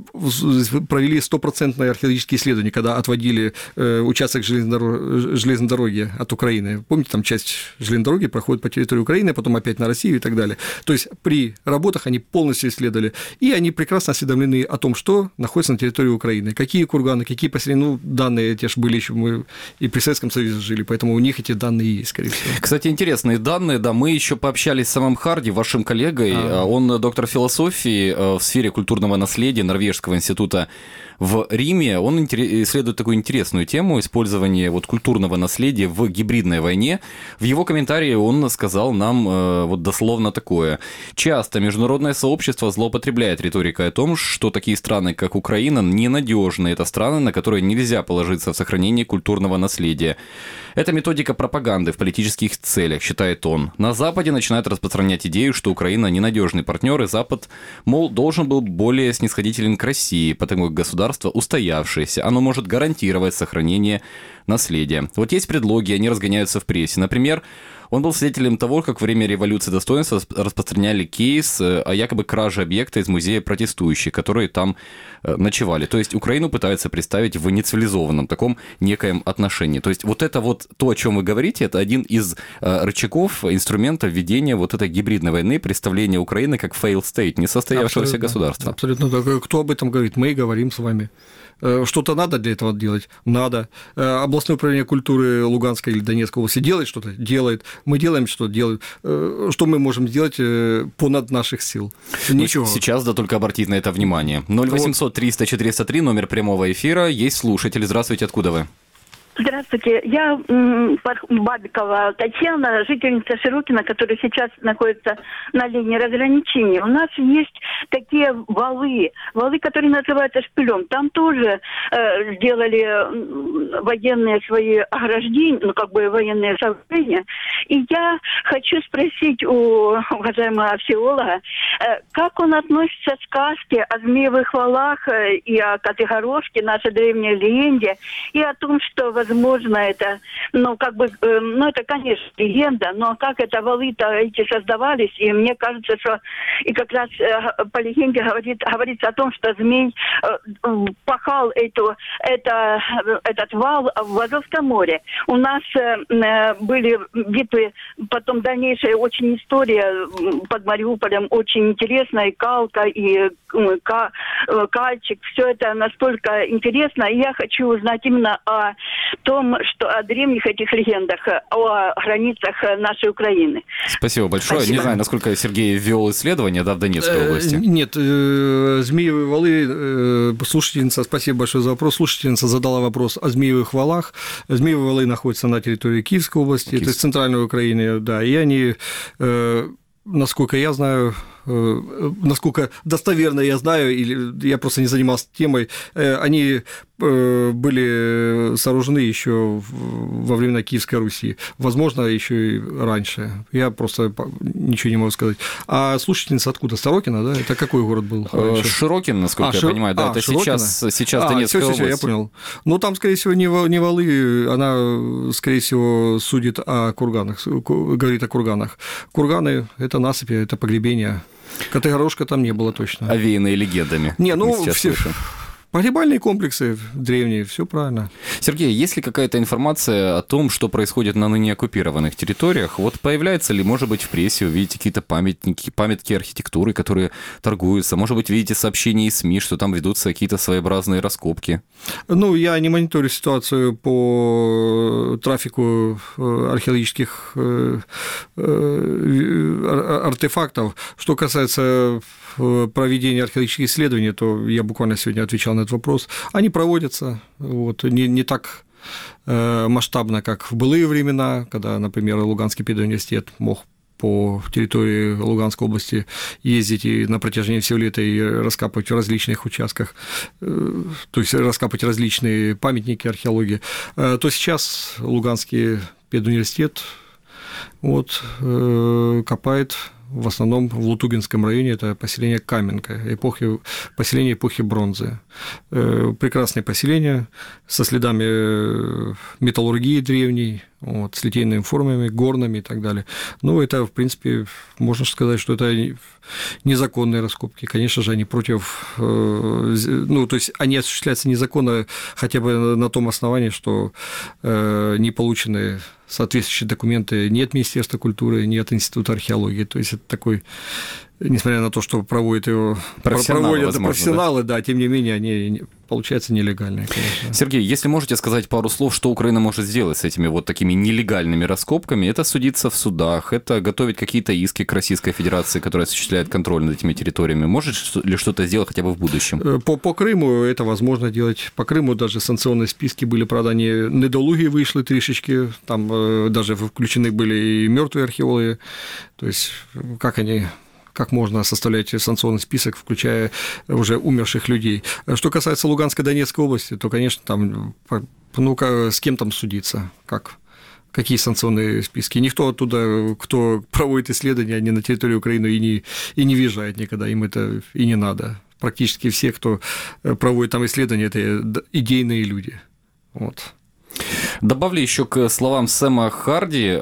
J: провели стопроцентное археологические исследования, когда отводили участок железной дороги от Украины. Помните, там часть железной дороги проходит по территории Украины, потом опять на Россию и так далее. То есть при работах они полностью исследовали, и они прекрасно осведомлены о том, что находится на территории Украины, какие курганы, какие поселения, ну, данные те же были еще, мы и при Советском Союзе жили, поэтому у них эти данные есть, скорее всего.
B: Кстати, интересные данные, да, мы еще пообщались с самым Харди, вашим коллегой, а. Он доктор философии в сфере культурного наследия Норвежского института в Риме. Он исследует такую интересную тему использования вот культурного наследия в гибридной войне. В его комментарии он сказал нам вот дословно такое. Часто международное сообщество злоупотребляет риторикой о том, что такие страны, как Украина, ненадежны. Это страны, на которые нельзя положиться в сохранении культурного наследия. Это методика пропаганды в политических целях, считает он. На Западе начинают распространять идею, что Украина ненадежный партнер, и Запад, мол, должен был более снисходителен к России, потому как государство устоявшееся, оно может гарантировать сохранение наследия. Вот есть предлоги, они разгоняются в прессе. Например, он был свидетелем того, как во время революции достоинства распространяли кейс о якобы краже объекта из музея протестующих, которые там ночевали. То есть Украину пытаются представить в нецивилизованном таком некоем отношении. То есть вот это вот то, о чем вы говорите, это один из рычагов, инструментов ведения вот этой гибридной войны, представления Украины как failed state, несостоявшегося государства.
J: Абсолютно так. Кто об этом говорит? Мы и говорим с вами. Что-то надо для этого делать? Надо. Областное управление культуры Луганской или Донецкой области делает что-то? Делает. Мы делаем что-то? Делает. Что мы можем сделать понад наших сил? Ничего.
B: Сейчас, да, только обратить на это внимание. ноль восемьсот триста четыреста три, номер прямого эфира. Есть слушатель. Здравствуйте, откуда вы?
M: Здравствуйте, я м, Бабикова Татьяна, жительница Широкина, которая сейчас находится на линии разграничения. У нас есть такие валы, валы, которые называются шпилем. Там тоже э, сделали военные свои ограждения, ну как бы военные сооружения. И я хочу спросить у уважаемого археолога, э, как он относится к сказке о змеевых валах э, и о Котыгорошке, нашей древней легенде, и о том, что возможно, это, ну, как бы, э, ну, это, конечно, легенда, но как это валы-то эти создавались, и мне кажется, что и как раз э, по легенде говорит, говорится о том, что змей э, пахал эту, это, этот вал в Азовском море. У нас э, были битвы, потом дальнейшая очень история под Мариуполем, очень интересная, и Калка, и э, ка, э, Кальчик, все это настолько интересно, и я хочу узнать именно о том, что о древних этих легендах, о границах нашей Украины.
B: Спасибо большое. Спасибо. Не знаю, насколько Сергей ввел исследование, да, в Донецкой области.
J: Нет, змеевые валы, слушательница, спасибо большое за вопрос. Слушательница задала вопрос о змеевых валах. Змеевые валы находятся на территории Киевской области, Киевской. То есть центральной Украины, да, и они, насколько я знаю, насколько достоверно я знаю, или я просто не занимался темой, они были сооружены еще во времена Киевской Руси, возможно, еще и раньше. Я просто ничего не могу сказать. А слушательница откуда? Сорокина, да? Это какой город был?
B: Широкин, насколько а, я Шир... понимаю, да, а, это Широкина? сейчас, сейчас а, Донецкая всё, всё,
J: область. Я понял. Ну, там, скорее всего, не валы, она, скорее всего, судит о курганах, говорит о курганах. Курганы – это насыпи, это погребения. Котыгорошка там не было точно.
B: Овеянные легендами.
J: Не, ну, все... Погребальные комплексы древние, все правильно.
B: Сергей, есть ли какая-то информация о том, что происходит на ныне оккупированных территориях? Вот появляется ли, может быть, в прессе, увидите какие-то памятники, памятки архитектуры, которые торгуются? Может быть, видите сообщения из СМИ, что там ведутся какие-то своеобразные раскопки?
J: Ну, я не мониторю ситуацию по трафику археологических артефактов. Что касается проведения археологических исследований, то я буквально сегодня отвечал на этот вопрос. Они проводятся вот, не, не так масштабно, как в былые времена, когда, например, Луганский педуниверситет мог по территории Луганской области ездить и на протяжении всего лета и раскапывать в различных участках, то есть раскапывать различные памятники археологии, то сейчас Луганский педуниверситет Вот, э, копает в основном в Лутугинском районе, это поселение Каменка, эпохи, поселение эпохи бронзы. Э, прекрасное поселение со следами металлургии древней, вот, с литейными формами, горными и так далее. Ну, это, в принципе, можно сказать, что это незаконные раскопки. Конечно же, они против... Ну, то есть, они осуществляются незаконно хотя бы на том основании, что не получены соответствующие документы ни от Министерства культуры, ни от Института археологии. То есть, это такой... Несмотря на то, что проводят его
B: профессионалы,
J: проводят
B: возможно,
J: профессионалы,
B: да?
J: да, тем не менее, они, получается, нелегальные, конечно.
B: Сергей, если можете сказать пару слов, что Украина может сделать с этими вот такими нелегальными раскопками, это судиться в судах, это готовить какие-то иски к Российской Федерации, которая осуществляет контроль над этими территориями. Может ли что-то сделать хотя бы в будущем?
J: По, по Крыму это возможно делать. По Крыму даже санкционные списки были, правда, они недолугие вышли трішечки, там даже включены были и мертвые археологи. То есть, как они... как можно составлять санкционный список, включая уже умерших людей. Что касается Луганской, Донецкой области, то, конечно, там, ну, с кем там судиться, как, какие санкционные списки. Никто оттуда, кто проводит исследования, они на территорию Украины и не, и не въезжает никогда, им это и не надо. Практически все, кто проводит там исследования, это идейные люди. Вот.
B: Добавлю еще к словам Сэма Харди,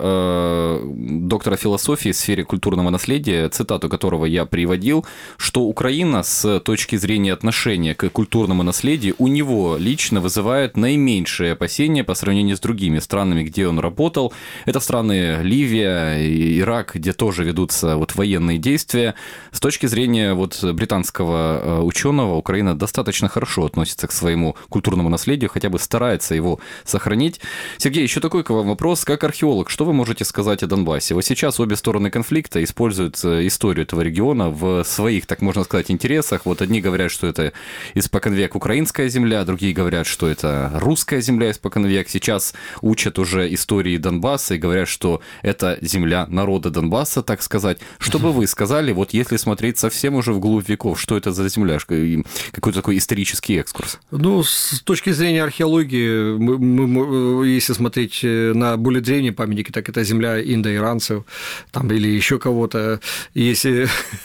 B: доктора философии в сфере культурного наследия, цитату которого я приводил, что Украина с точки зрения отношения к культурному наследию у него лично вызывает наименьшие опасения по сравнению с другими странами, где он работал. Это страны Ливия, Ирак, где тоже ведутся вот военные действия. С точки зрения вот британского ученого, Украина достаточно хорошо относится к своему культурному наследию, хотя бы старается его сохранить. Сергей, еще такой к вам вопрос. Как археолог, что вы можете сказать о Донбассе? Вот сейчас обе стороны конфликта используют историю этого региона в своих, так можно сказать, интересах. Вот одни говорят, что это испокон век украинская земля, другие говорят, что это русская земля испокон век. Сейчас учат уже истории Донбасса и говорят, что это земля народа Донбасса, так сказать. Что бы вы сказали, вот если смотреть совсем уже вглубь веков, что это за земля? Какой-то такой исторический экскурс.
J: Ну, с точки зрения археологии, мы, мы, если смотреть на более древние памятники, так это земля индоиранцев там, или еще кого-то. Если,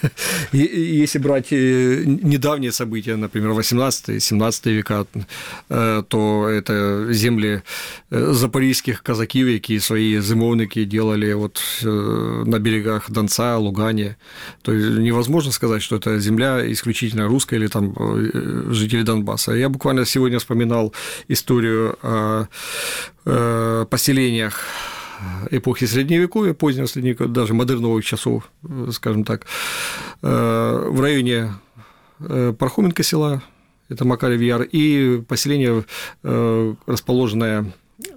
J: если брать недавние события, например, восемнадцатый-семнадцатый века, то это земли запорізьких казаків, які свої зимовники делали вот на берегах Донца, Лугане. То есть невозможно сказать, что это земля исключительно русская или там жители Донбасса. Я буквально сегодня вспоминал историю о поселениях эпохи Средневековья, позднего Средневековья, даже модерновых часов, скажем так, в районе Пархоменко села, это Макарев Яр, и поселение, расположенное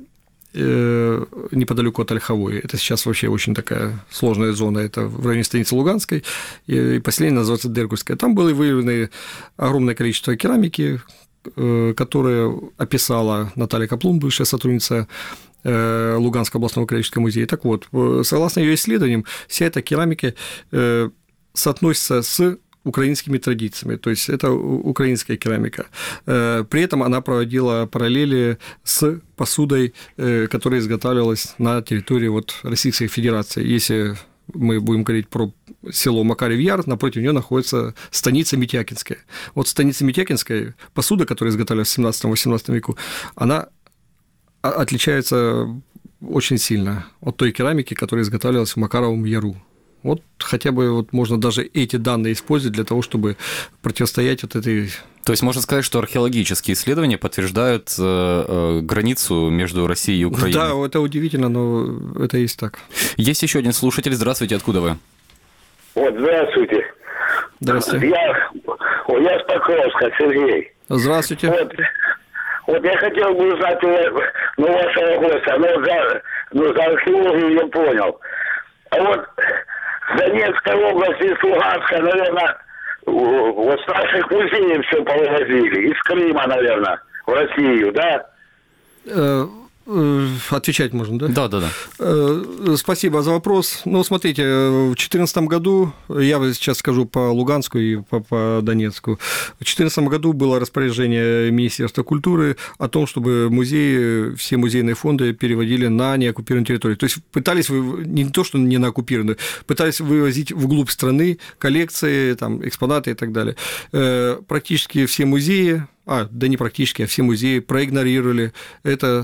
J: неподалеку от Ольховой. Это сейчас вообще очень такая сложная зона. Это в районе станицы Луганской, и поселение называется Дергульское. Там было выявлено огромное количество керамики, которое описала Наталья Каплун, бывшая сотрудница Луганского областного краеведческого музея. Так вот, согласно ее исследованиям, вся эта керамика соотносится с украинскими традициями, то есть это украинская керамика. При этом она проводила параллели с посудой, которая изготавливалась на территории вот Российской Федерации. Если мы будем говорить про село Макарев Яр, напротив нее находится станица Митякинская. Вот станица Митякинская, посуда, которая изготавливалась в семнадцатом-восемнадцатом веку, она отличается очень сильно от той керамики, которая изготавливалась в Макаровом Яру. Вот хотя бы вот можно даже эти данные использовать для того, чтобы противостоять вот этой...
B: То есть можно сказать, что археологические исследования подтверждают э, э, границу между Россией и Украиной.
J: Да, это удивительно, но это есть так.
B: Есть еще один слушатель. Здравствуйте, откуда вы?
N: Вот, здравствуйте.
J: Здравствуйте.
N: Я, я с Покровска, Сергей.
J: Здравствуйте.
N: Вот, вот я хотел бы узнать у ну, вашего гостя, ну, за, ну, за археологию я понял. А вот с Донецкой области, с Луганска, наверное, вот с наших музеев все повывозили. Из Крыма, наверное, в Россию, да?
J: Отвечать можно, да?
B: Да, да,
J: да. Спасибо за вопрос. Ну, смотрите, в две тысячи четырнадцатом году, я сейчас скажу по Луганску и по, по Донецку, в две тысячи четырнадцатом году было распоряжение Министерства культуры о том, чтобы музеи, все музейные фонды переводили на неоккупированную территорию. То есть пытались, не то, что не на оккупированную, пытались вывозить вглубь страны коллекции, там, экспонаты и так далее. Практически все музеи, а, да не практически, а все музеи проигнорировали это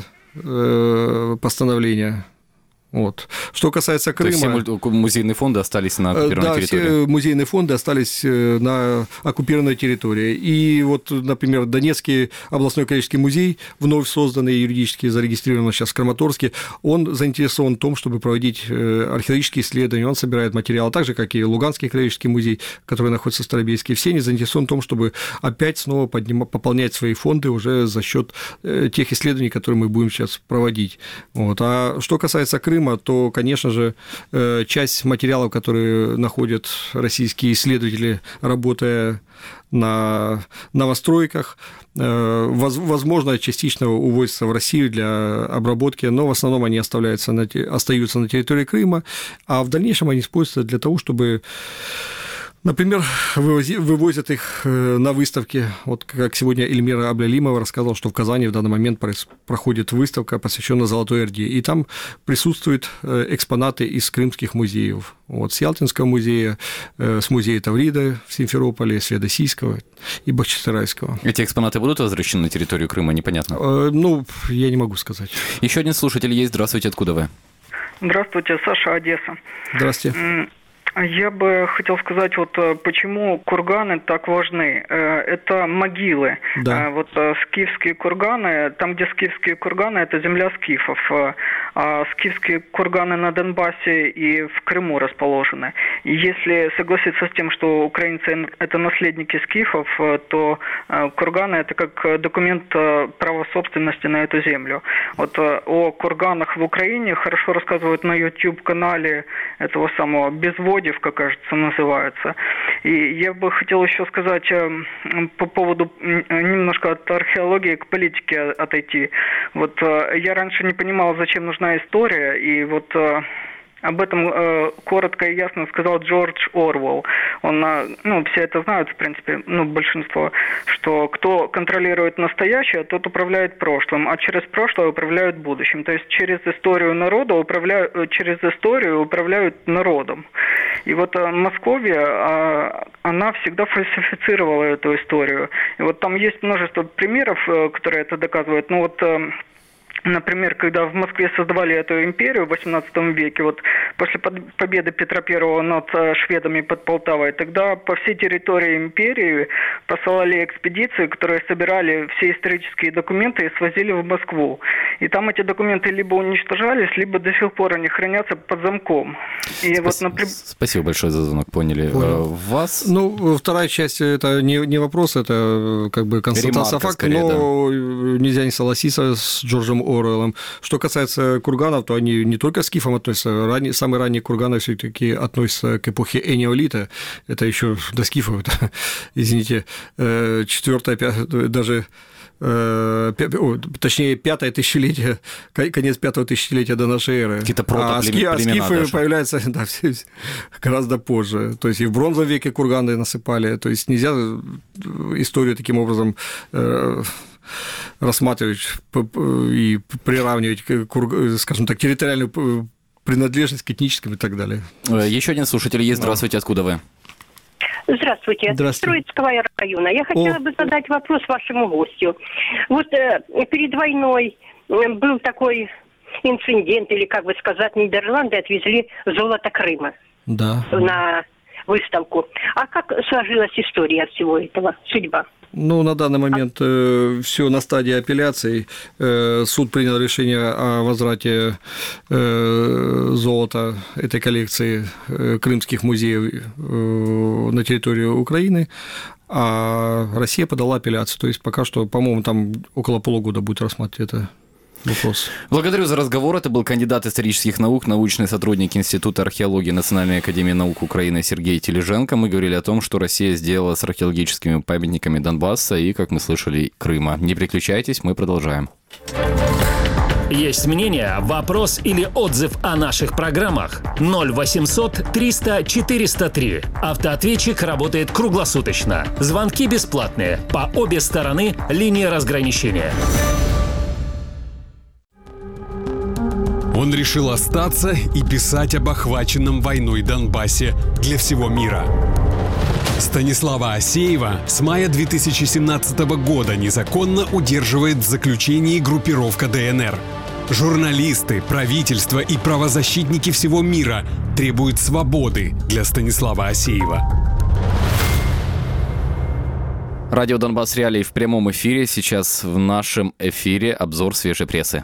J: постановления. Вот. Что касается Крыма...
B: То есть все музейные фонды остались на оккупированной
J: да,
B: территории?
J: Да, все музейные фонды остались на оккупированной территории. И вот, например, Донецкий областной коллежский музей, вновь созданный, юридически зарегистрирован сейчас в Краматорске, он заинтересован в том, чтобы проводить археологические исследования, он собирает материалы, так же, как и Луганский коллежский музей, который находится в Старобельске. Все они заинтересованы в том, чтобы опять снова поднимать, пополнять свои фонды уже за счет тех исследований, которые мы будем сейчас проводить. Вот. А что касается Крыма, то, конечно же, часть материалов, которые находят российские исследователи, работая на новостройках, возможно, частично увозятся в Россию для обработки, но в основном они оставляются на, остаются на территории Крыма, а в дальнейшем они используются для того, чтобы... Например, вывозят их на выставки. Вот как сегодня Эльмира Аблялимова рассказала, что в Казани в данный момент проходит выставка, посвященная Золотой Орде, и там присутствуют экспонаты из крымских музеев. Вот, с Ялтинского музея, с музея Таврида в Симферополе, с Феодосийского и Бахчисарайского.
B: Эти экспонаты будут возвращены на территорию Крыма, непонятно?
J: Ну, я не могу сказать.
B: Еще один слушатель есть. Здравствуйте, откуда вы?
O: Здравствуйте, Саша, Одесса.
J: Здравствуйте.
O: Я бы хотел сказать, вот почему курганы так важны. Это могилы.
J: Да.
O: Вот скифские курганы, там, где скифские курганы, это земля скифов. А скифские курганы на Донбассе и в Крыму расположены. И если согласиться с тем, что украинцы – это наследники скифов, то курганы – это как документ права собственности на эту землю. Вот о курганах в Украине хорошо рассказывают на YouTube-канале этого самого «Безводья», как кажется, называется. И я бы хотел еще сказать по поводу немножко от археологии к политике отойти. Вот я раньше не понимал, зачем нужна история, и вот об этом э, коротко и ясно сказал Джордж Орвелл. Он, э, ну, все это знают, в принципе, ну, большинство, что кто контролирует настоящее, тот управляет прошлым, а через прошлое управляют будущим. То есть через историю народа управляют, через историю управляют народом. И вот э, Московия, э, она всегда фальсифицировала эту историю. И вот там есть множество примеров, э, которые это доказывают. Ну вот... Э, Например, когда в Москве создавали эту империю в восемнадцатом веке, вот после победы Петра Первого над шведами под Полтавой, тогда по всей территории империи посылали экспедиции, которые собирали все исторические документы и свозили в Москву. И там эти документы либо уничтожались, либо до сих пор они хранятся под замком. И
B: Спас...
O: вот, например...
B: Спасибо большое за звонок, поняли.
J: Понял.
B: Вас?
J: Ну, вторая часть, это не, не вопрос, это как бы констатация факта, но да. Нельзя не согласиться с Джорджем Оруэллом. Что касается курганов, то они не только к скифам относятся. Ранние, самые ранние курганы все-таки относятся к эпохе энеолита. Это еще до скифов, это, извините, четвертое, пятое, даже точнее, пятое тысячелетие, конец пятого тысячелетия до нашей эры.
B: Какие-то
J: а, ски, а скифы
B: даже.
J: появляются да, гораздо позже. То есть и в бронзовом веке курганы насыпали. То есть нельзя историю таким образом рассматривать и приравнивать, скажем так, территориальную принадлежность к этническим и так далее.
B: Еще один слушатель есть. Здравствуйте, откуда вы?
P: Здравствуйте.
J: Здравствуйте.
P: Троицкого района. Я хотела О. бы задать вопрос вашему гостю. Вот э, перед войной был такой инцидент, или, как бы сказать, Нидерланды отвезли золото Крыма
J: да.
P: на выставку. А как сложилась история всего этого, судьба?
J: Ну, на данный момент э, все на стадии апелляции. Э, суд принял решение о возврате э, золота этой коллекции э, крымских музеев э, на территорию Украины, а Россия подала апелляцию. То есть пока что, по-моему, там около полугода будет рассматривать это. Вопрос.
B: Благодарю за разговор. Это был кандидат исторических наук, научный сотрудник Института археологии Национальной академии наук Украины Сергей Тележенко. Мы говорили о том, что Россия сделала с археологическими памятниками Донбасса и, как мы слышали, Крыма. Не переключайтесь, мы продолжаем.
A: Есть мнение, вопрос или отзыв о наших программах? ноль восемьсот триста четыреста три. Автоответчик работает круглосуточно. Звонки бесплатные. По обе стороны линии разграничения.
Q: Он решил остаться и писать об охваченном войной Донбассе для всего мира. Станислава Асеева с мая две тысячи семнадцатого года незаконно удерживает в заключении группировка ДНР. Журналисты, правительство и правозащитники всего мира требуют свободы для Станислава Асеева.
B: Радио Донбасс Реалии в прямом эфире. Сейчас в нашем эфире обзор свежей прессы.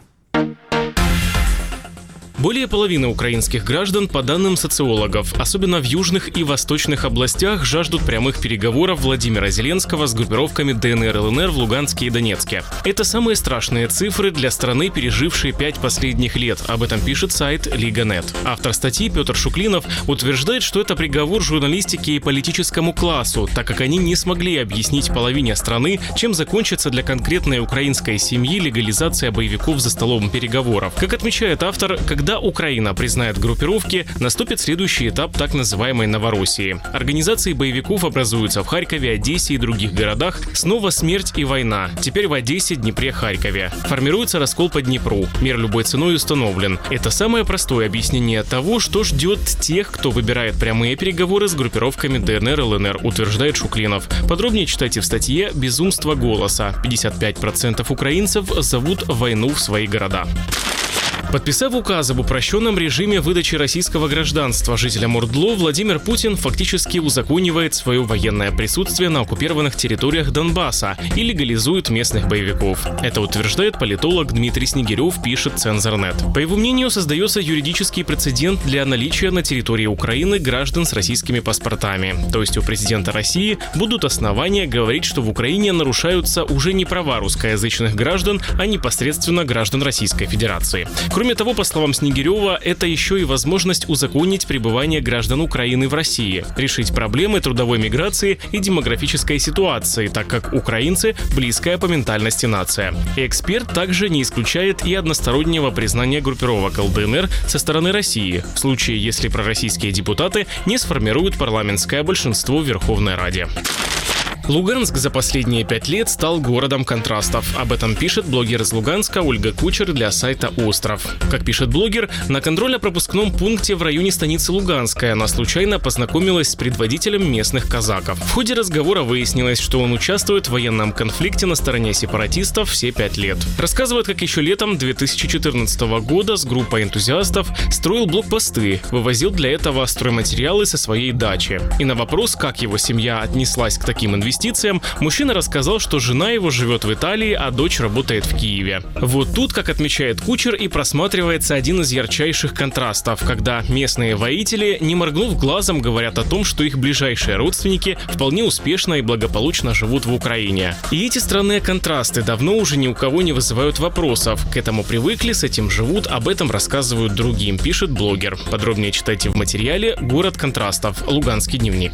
F: Более половины украинских граждан, по данным социологов, особенно в южных и восточных областях, жаждут прямых переговоров Владимира Зеленского с группировками ДНР и ЛНР в Луганске и Донецке. Это самые страшные цифры для страны, пережившей пять последних лет. Об этом пишет сайт Лига точка нет. Автор статьи Петр Шуклинов утверждает, что это приговор журналистике и политическому классу, так как они не смогли объяснить половине страны, чем закончится для конкретной украинской семьи легализация боевиков за столом переговоров. Как отмечает автор, когда Когда Украина признает группировки, наступит следующий этап так называемой Новороссии. Организации боевиков образуются в Харькове, Одессе и других городах. Снова смерть и война. Теперь в Одессе, Днепре, Харькове. Формируется раскол по Днепру. Мир любой ценой установлен. Это самое простое объяснение того, что ждет тех, кто выбирает прямые переговоры с группировками ДНР и ЛНР, утверждает Шуклинов. Подробнее читайте в статье «Безумство голоса». пятьдесят пять процентов украинцев зовут войну в свои города. Подписав указ об упрощенном режиме выдачи российского гражданства жителям ОРДЛО, Владимир Путин фактически узаконивает свое военное присутствие на оккупированных территориях Донбасса и легализует местных боевиков. Это утверждает политолог Дмитрий Снегирев, пишет Цензор точка нет. По его мнению, создается юридический прецедент для наличия на территории Украины граждан с российскими паспортами. То есть у президента России будут основания говорить, что в Украине нарушаются уже не права русскоязычных граждан, а непосредственно граждан Российской Федерации. Кроме того, по словам Снегирева, это еще и возможность узаконить пребывание граждан Украины в России, решить проблемы трудовой миграции и демографической ситуации, так как украинцы – близкая по ментальности нация. И эксперт также не исключает и одностороннего признания группировок ЛДНР со стороны России, в случае, если пророссийские депутаты не сформируют парламентское большинство в Верховной Раде. Луганск за последние пять лет стал городом контрастов. Об этом пишет блогер из Луганска Ольга Кучер для сайта «Остров». Как пишет блогер, на контрольно-пропускном пункте в районе станицы Луганская она случайно познакомилась с предводителем местных казаков. В ходе разговора выяснилось, что он участвует в военном конфликте на стороне сепаратистов все пять лет. Рассказывает, как еще летом две тысячи четырнадцатого года с группой энтузиастов строил блокпосты, вывозил для этого стройматериалы со своей дачи. И на вопрос, как его семья отнеслась к таким инвестициям, мужчина рассказал, что жена его живет в Италии, а дочь работает в Киеве. Вот тут, как отмечает Кучер, и просматривается один из ярчайших контрастов, когда местные воители, не моргнув глазом, говорят о том, что их ближайшие родственники вполне успешно и благополучно живут в Украине. И эти странные контрасты давно уже ни у кого не вызывают вопросов. К этому привыкли, с этим живут, об этом рассказывают другим, пишет блогер. Подробнее читайте в материале «Город контрастов. Луганский дневник».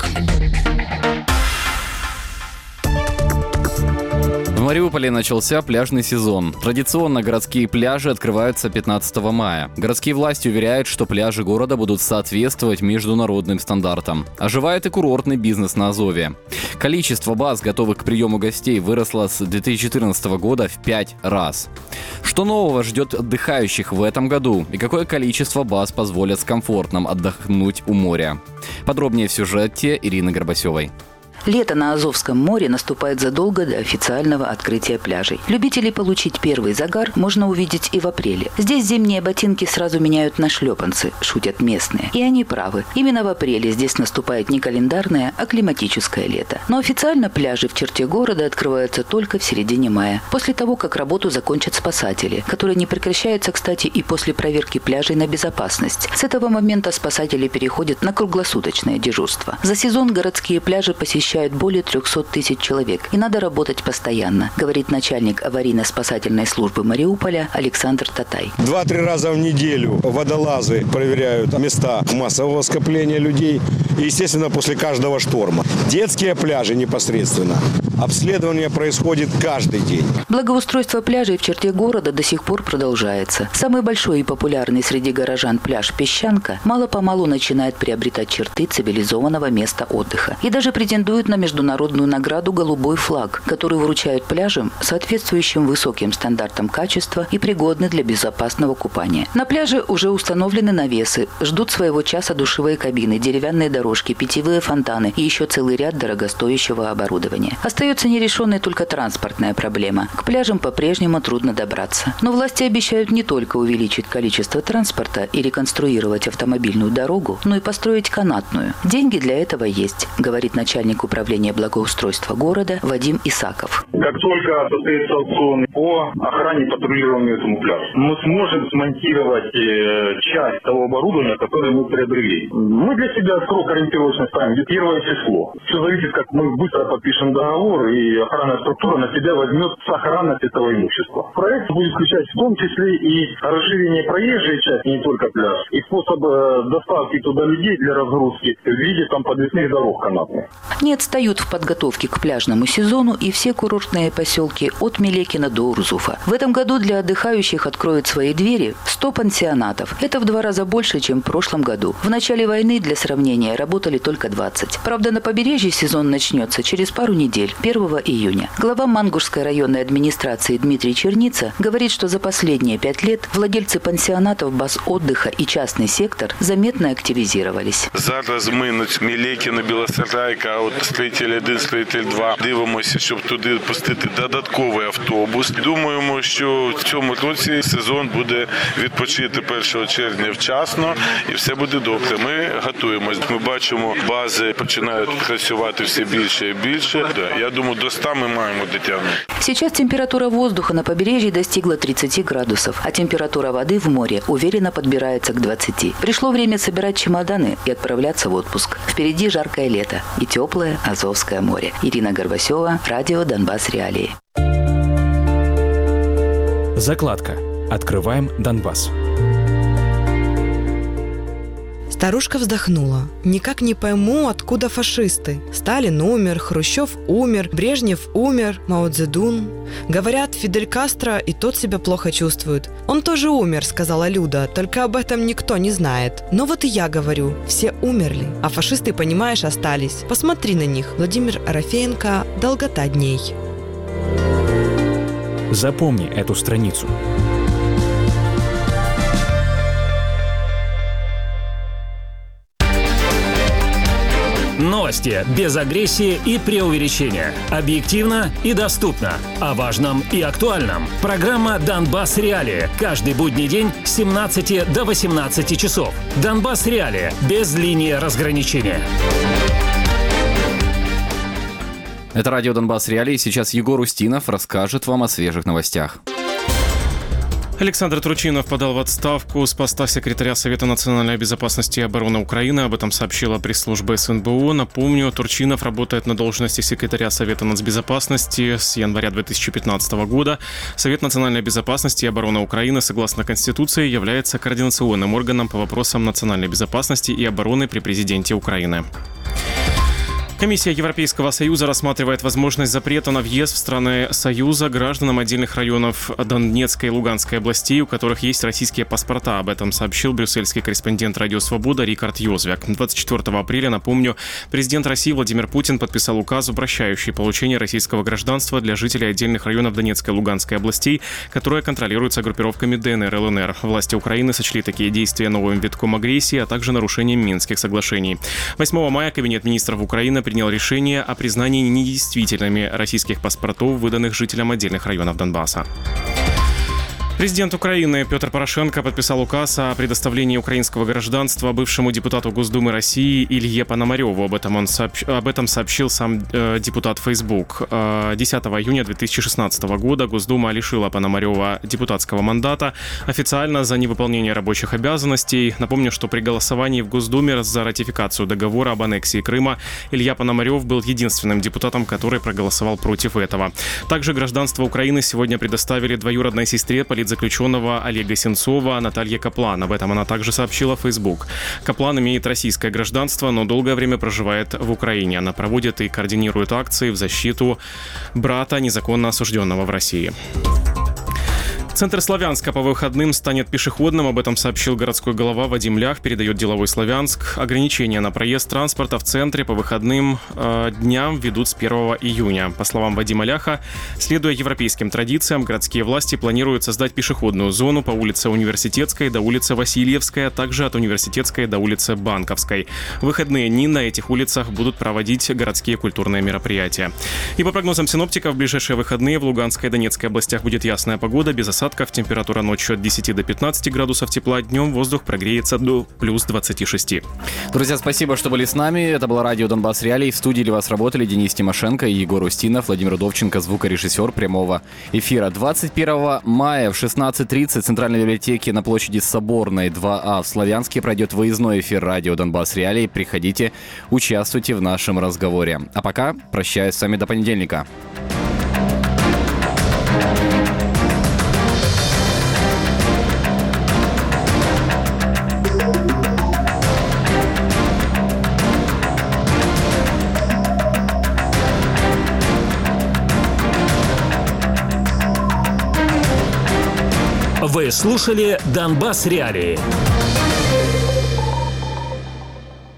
B: В Мариуполе начался пляжный сезон. Традиционно городские пляжи открываются пятнадцатого мая. Городские власти уверяют, что пляжи города будут соответствовать международным стандартам. Оживает и курортный бизнес на Азове. Количество баз, готовых к приему гостей, выросло с две тысячи четырнадцатого года в пять раз. Что нового ждет отдыхающих в этом году? И какое количество баз позволят с комфортным отдохнуть у моря? Подробнее в сюжете Ирины Горбасевой.
R: Лето на Азовском море наступает задолго до официального открытия пляжей. Любителей получить первый загар можно увидеть и в апреле. Здесь зимние ботинки сразу меняют на шлепанцы, шутят местные. И они правы. Именно в апреле здесь наступает не календарное, а климатическое лето. Но официально пляжи в черте города открываются только в середине мая. После того, как работу закончат спасатели, которые не прекращаются, кстати, и после проверки пляжей на безопасность. С этого момента спасатели переходят на круглосуточное дежурство. За сезон городские пляжи посещают вмещают более трехсот тысяч человек, и надо работать постоянно, говорит начальник аварийно-спасательной службы Мариуполя Александр Татай.
E: Два-три раза в неделю водолазы проверяют места массового скопления людей. И, естественно, после каждого шторма. Детские пляжи непосредственно. Обследование происходит каждый день.
R: Благоустройство пляжей в черте города до сих пор продолжается. Самый большой и популярный среди горожан пляж «Песчанка» мало-помалу начинает приобретать черты цивилизованного места отдыха. И даже претендует на международную награду «Голубой флаг», который вручают пляжам, соответствующим высоким стандартам качества и пригодны для безопасного купания. На пляже уже установлены навесы, ждут своего часа душевые кабины, деревянные дорожки, питьевые фонтаны и еще целый ряд дорогостоящего оборудования. Остается нерешенной только транспортная проблема. К пляжам по-прежнему трудно добраться. Но власти обещают не только увеличить количество транспорта и реконструировать автомобильную дорогу, но и построить канатную. Деньги для этого есть, говорит начальник управления благоустройства города Вадим Исаков.
S: Как только состоится аукцион по охране и патрулированию этому пляжу, мы сможем смонтировать э, часть того оборудования, которое мы приобрели. Мы для себя срок ориентировочно ставим первое число. Все зависит, как мы быстро подпишем договор, и охранная структура на себя возьмет сохранность этого имущества. Проект будет включать в том числе и расширение проезжей части, не только пляж, и способ э, доставки туда людей для разгрузки в виде там подвесных дорог канатных.
R: Не отстают в подготовке к пляжному сезону и все курортные поселки от Мелекина до Урзуфа. В этом году для отдыхающих откроют свои двери сто пансионатов. Это в два раза больше, чем в прошлом году. В начале войны, для сравнения, работали только двадцать. Правда, на побережье сезон начнется через пару недель, первого июня. Глава Мангушской районной администрации Дмитрий Черница говорит, что за последние пять лет владельцы пансионатов, баз отдыха и частный сектор заметно активизировались.
T: Зараз ми на Мелекіна, Білосарайка, а от строїтель один, строїтель два, дивимося, щоб туди пустити додатковий автобус. Думаємо, що в цьому році сезон буде відпочити першого червня вчасно і все буде добре. Ми готуємось. Ми бачимо, бази починають працювати все більше і більше. Я думаю, до ста мы маем дотянуть.
R: Сейчас температура воздуха на побережье достигла тридцати градусов, а температура воды в море уверенно подбирается к двадцати. Пришло время собирать чемоданы и отправляться в отпуск. Впереди жаркое лето и теплое Азовское море. Ирина Горбасева, радио «Донбасс Реалии».
U: Закладка. Открываем Донбасс.
V: Старушка вздохнула. «Никак не пойму, откуда фашисты. Сталин умер, Хрущев умер, Брежнев умер, Мао Цзэдун. Говорят, Фидель Кастро и тот себя плохо чувствует. Он тоже умер», — сказала Люда, «только об этом никто не знает. Но вот и я говорю, все умерли, а фашисты, понимаешь, остались. Посмотри на них». Владимир Арафеенко, «Долгота дней».
U: Запомни эту страницу.
A: Новости без агрессии и преувеличения. Объективно и доступно. О важном и актуальном. Программа «Донбасс Реалии». Каждый будний день с семнадцати до восемнадцати часов. «Донбасс Реалии» без линии разграничения.
B: Это радио «Донбасс Реалии». Сейчас Егор Устинов расскажет вам о свежих новостях.
F: Александр Турчинов подал в отставку с поста секретаря Совета национальной безопасности и обороны Украины. Об этом сообщила пресс-служба СНБО. Напомню, Турчинов работает на должности секретаря Совета нацбезопасности с января две тысячи пятнадцатого года. Совет национальной безопасности и обороны Украины, согласно Конституции, является координационным органом по вопросам национальной безопасности и обороны при президенте Украины. Комиссия Европейского Союза рассматривает возможность запрета на въезд в страны Союза гражданам отдельных районов Донецкой и Луганской областей, у которых есть российские паспорта. Об этом сообщил брюссельский корреспондент «Радио Свобода» Рикард Йозвяк. двадцать четвёртого апреля, напомню, президент России Владимир Путин подписал указ, упрощающий получение российского гражданства для жителей отдельных районов Донецкой и Луганской областей, которые контролируются группировками ДНР и ЛНР. Власти Украины сочли такие действия новым витком агрессии, а также нарушением Минских соглашений. восьмого мая Кабинет министров Украины принял решение о признании недействительными российских паспортов, выданных жителям отдельных районов Донбасса. Президент Украины Петр Порошенко подписал указ о предоставлении украинского гражданства бывшему депутату Госдумы России Илье Пономареву. Об этом, он сообщ... Об этом сообщил сам э, депутат Facebook. Э, десятого июня две тысячи шестнадцатого года Госдума лишила Пономарева депутатского мандата официально за невыполнение рабочих обязанностей. Напомню, что при голосовании в Госдуме за ратификацию договора об аннексии Крыма Илья Пономарев был единственным депутатом, который проголосовал против этого. Также гражданство Украины сегодня предоставили двоюродной сестре политического заключенного Олега Сенцова Наталье Каплан. Об этом она также сообщила в Facebook. Каплан имеет российское гражданство, но долгое время проживает в Украине. Она проводит и координирует акции в защиту брата незаконно осужденного в России. Центр Славянска по выходным станет пешеходным. Об этом сообщил городской глава Вадим Лях, передает «Деловой Славянск». Ограничения на проезд транспорта в центре по выходным э, дням ведут с первого июня. По словам Вадима Ляха, следуя европейским традициям, городские власти планируют создать пешеходную зону по улице Университетской до улицы Васильевской, а также от Университетской до улицы Банковской. В выходные дни на этих улицах будут проводить городские культурные мероприятия. И по прогнозам синоптиков, в ближайшие выходные в Луганской и Донецкой областях будет ясная погода, без осадков. Температура ночью от десяти до пятнадцати градусов тепла, днем воздух прогреется до плюс двадцати шести.
B: Друзья, спасибо, что были с нами. Это было радио «Донбасс Реалии». В студии для вас работали Денис Тимошенко и Егор Устинов, Владимир Удовченко, звукорежиссер прямого эфира. двадцать первого мая в шестнадцать тридцать в Центральной библиотеке на площади Соборной два А в Славянске пройдет выездной эфир радио «Донбасс Реалии». Приходите, участвуйте в нашем разговоре. А пока прощаюсь с вами до понедельника.
A: Вы слушали «Донбасс Реалии».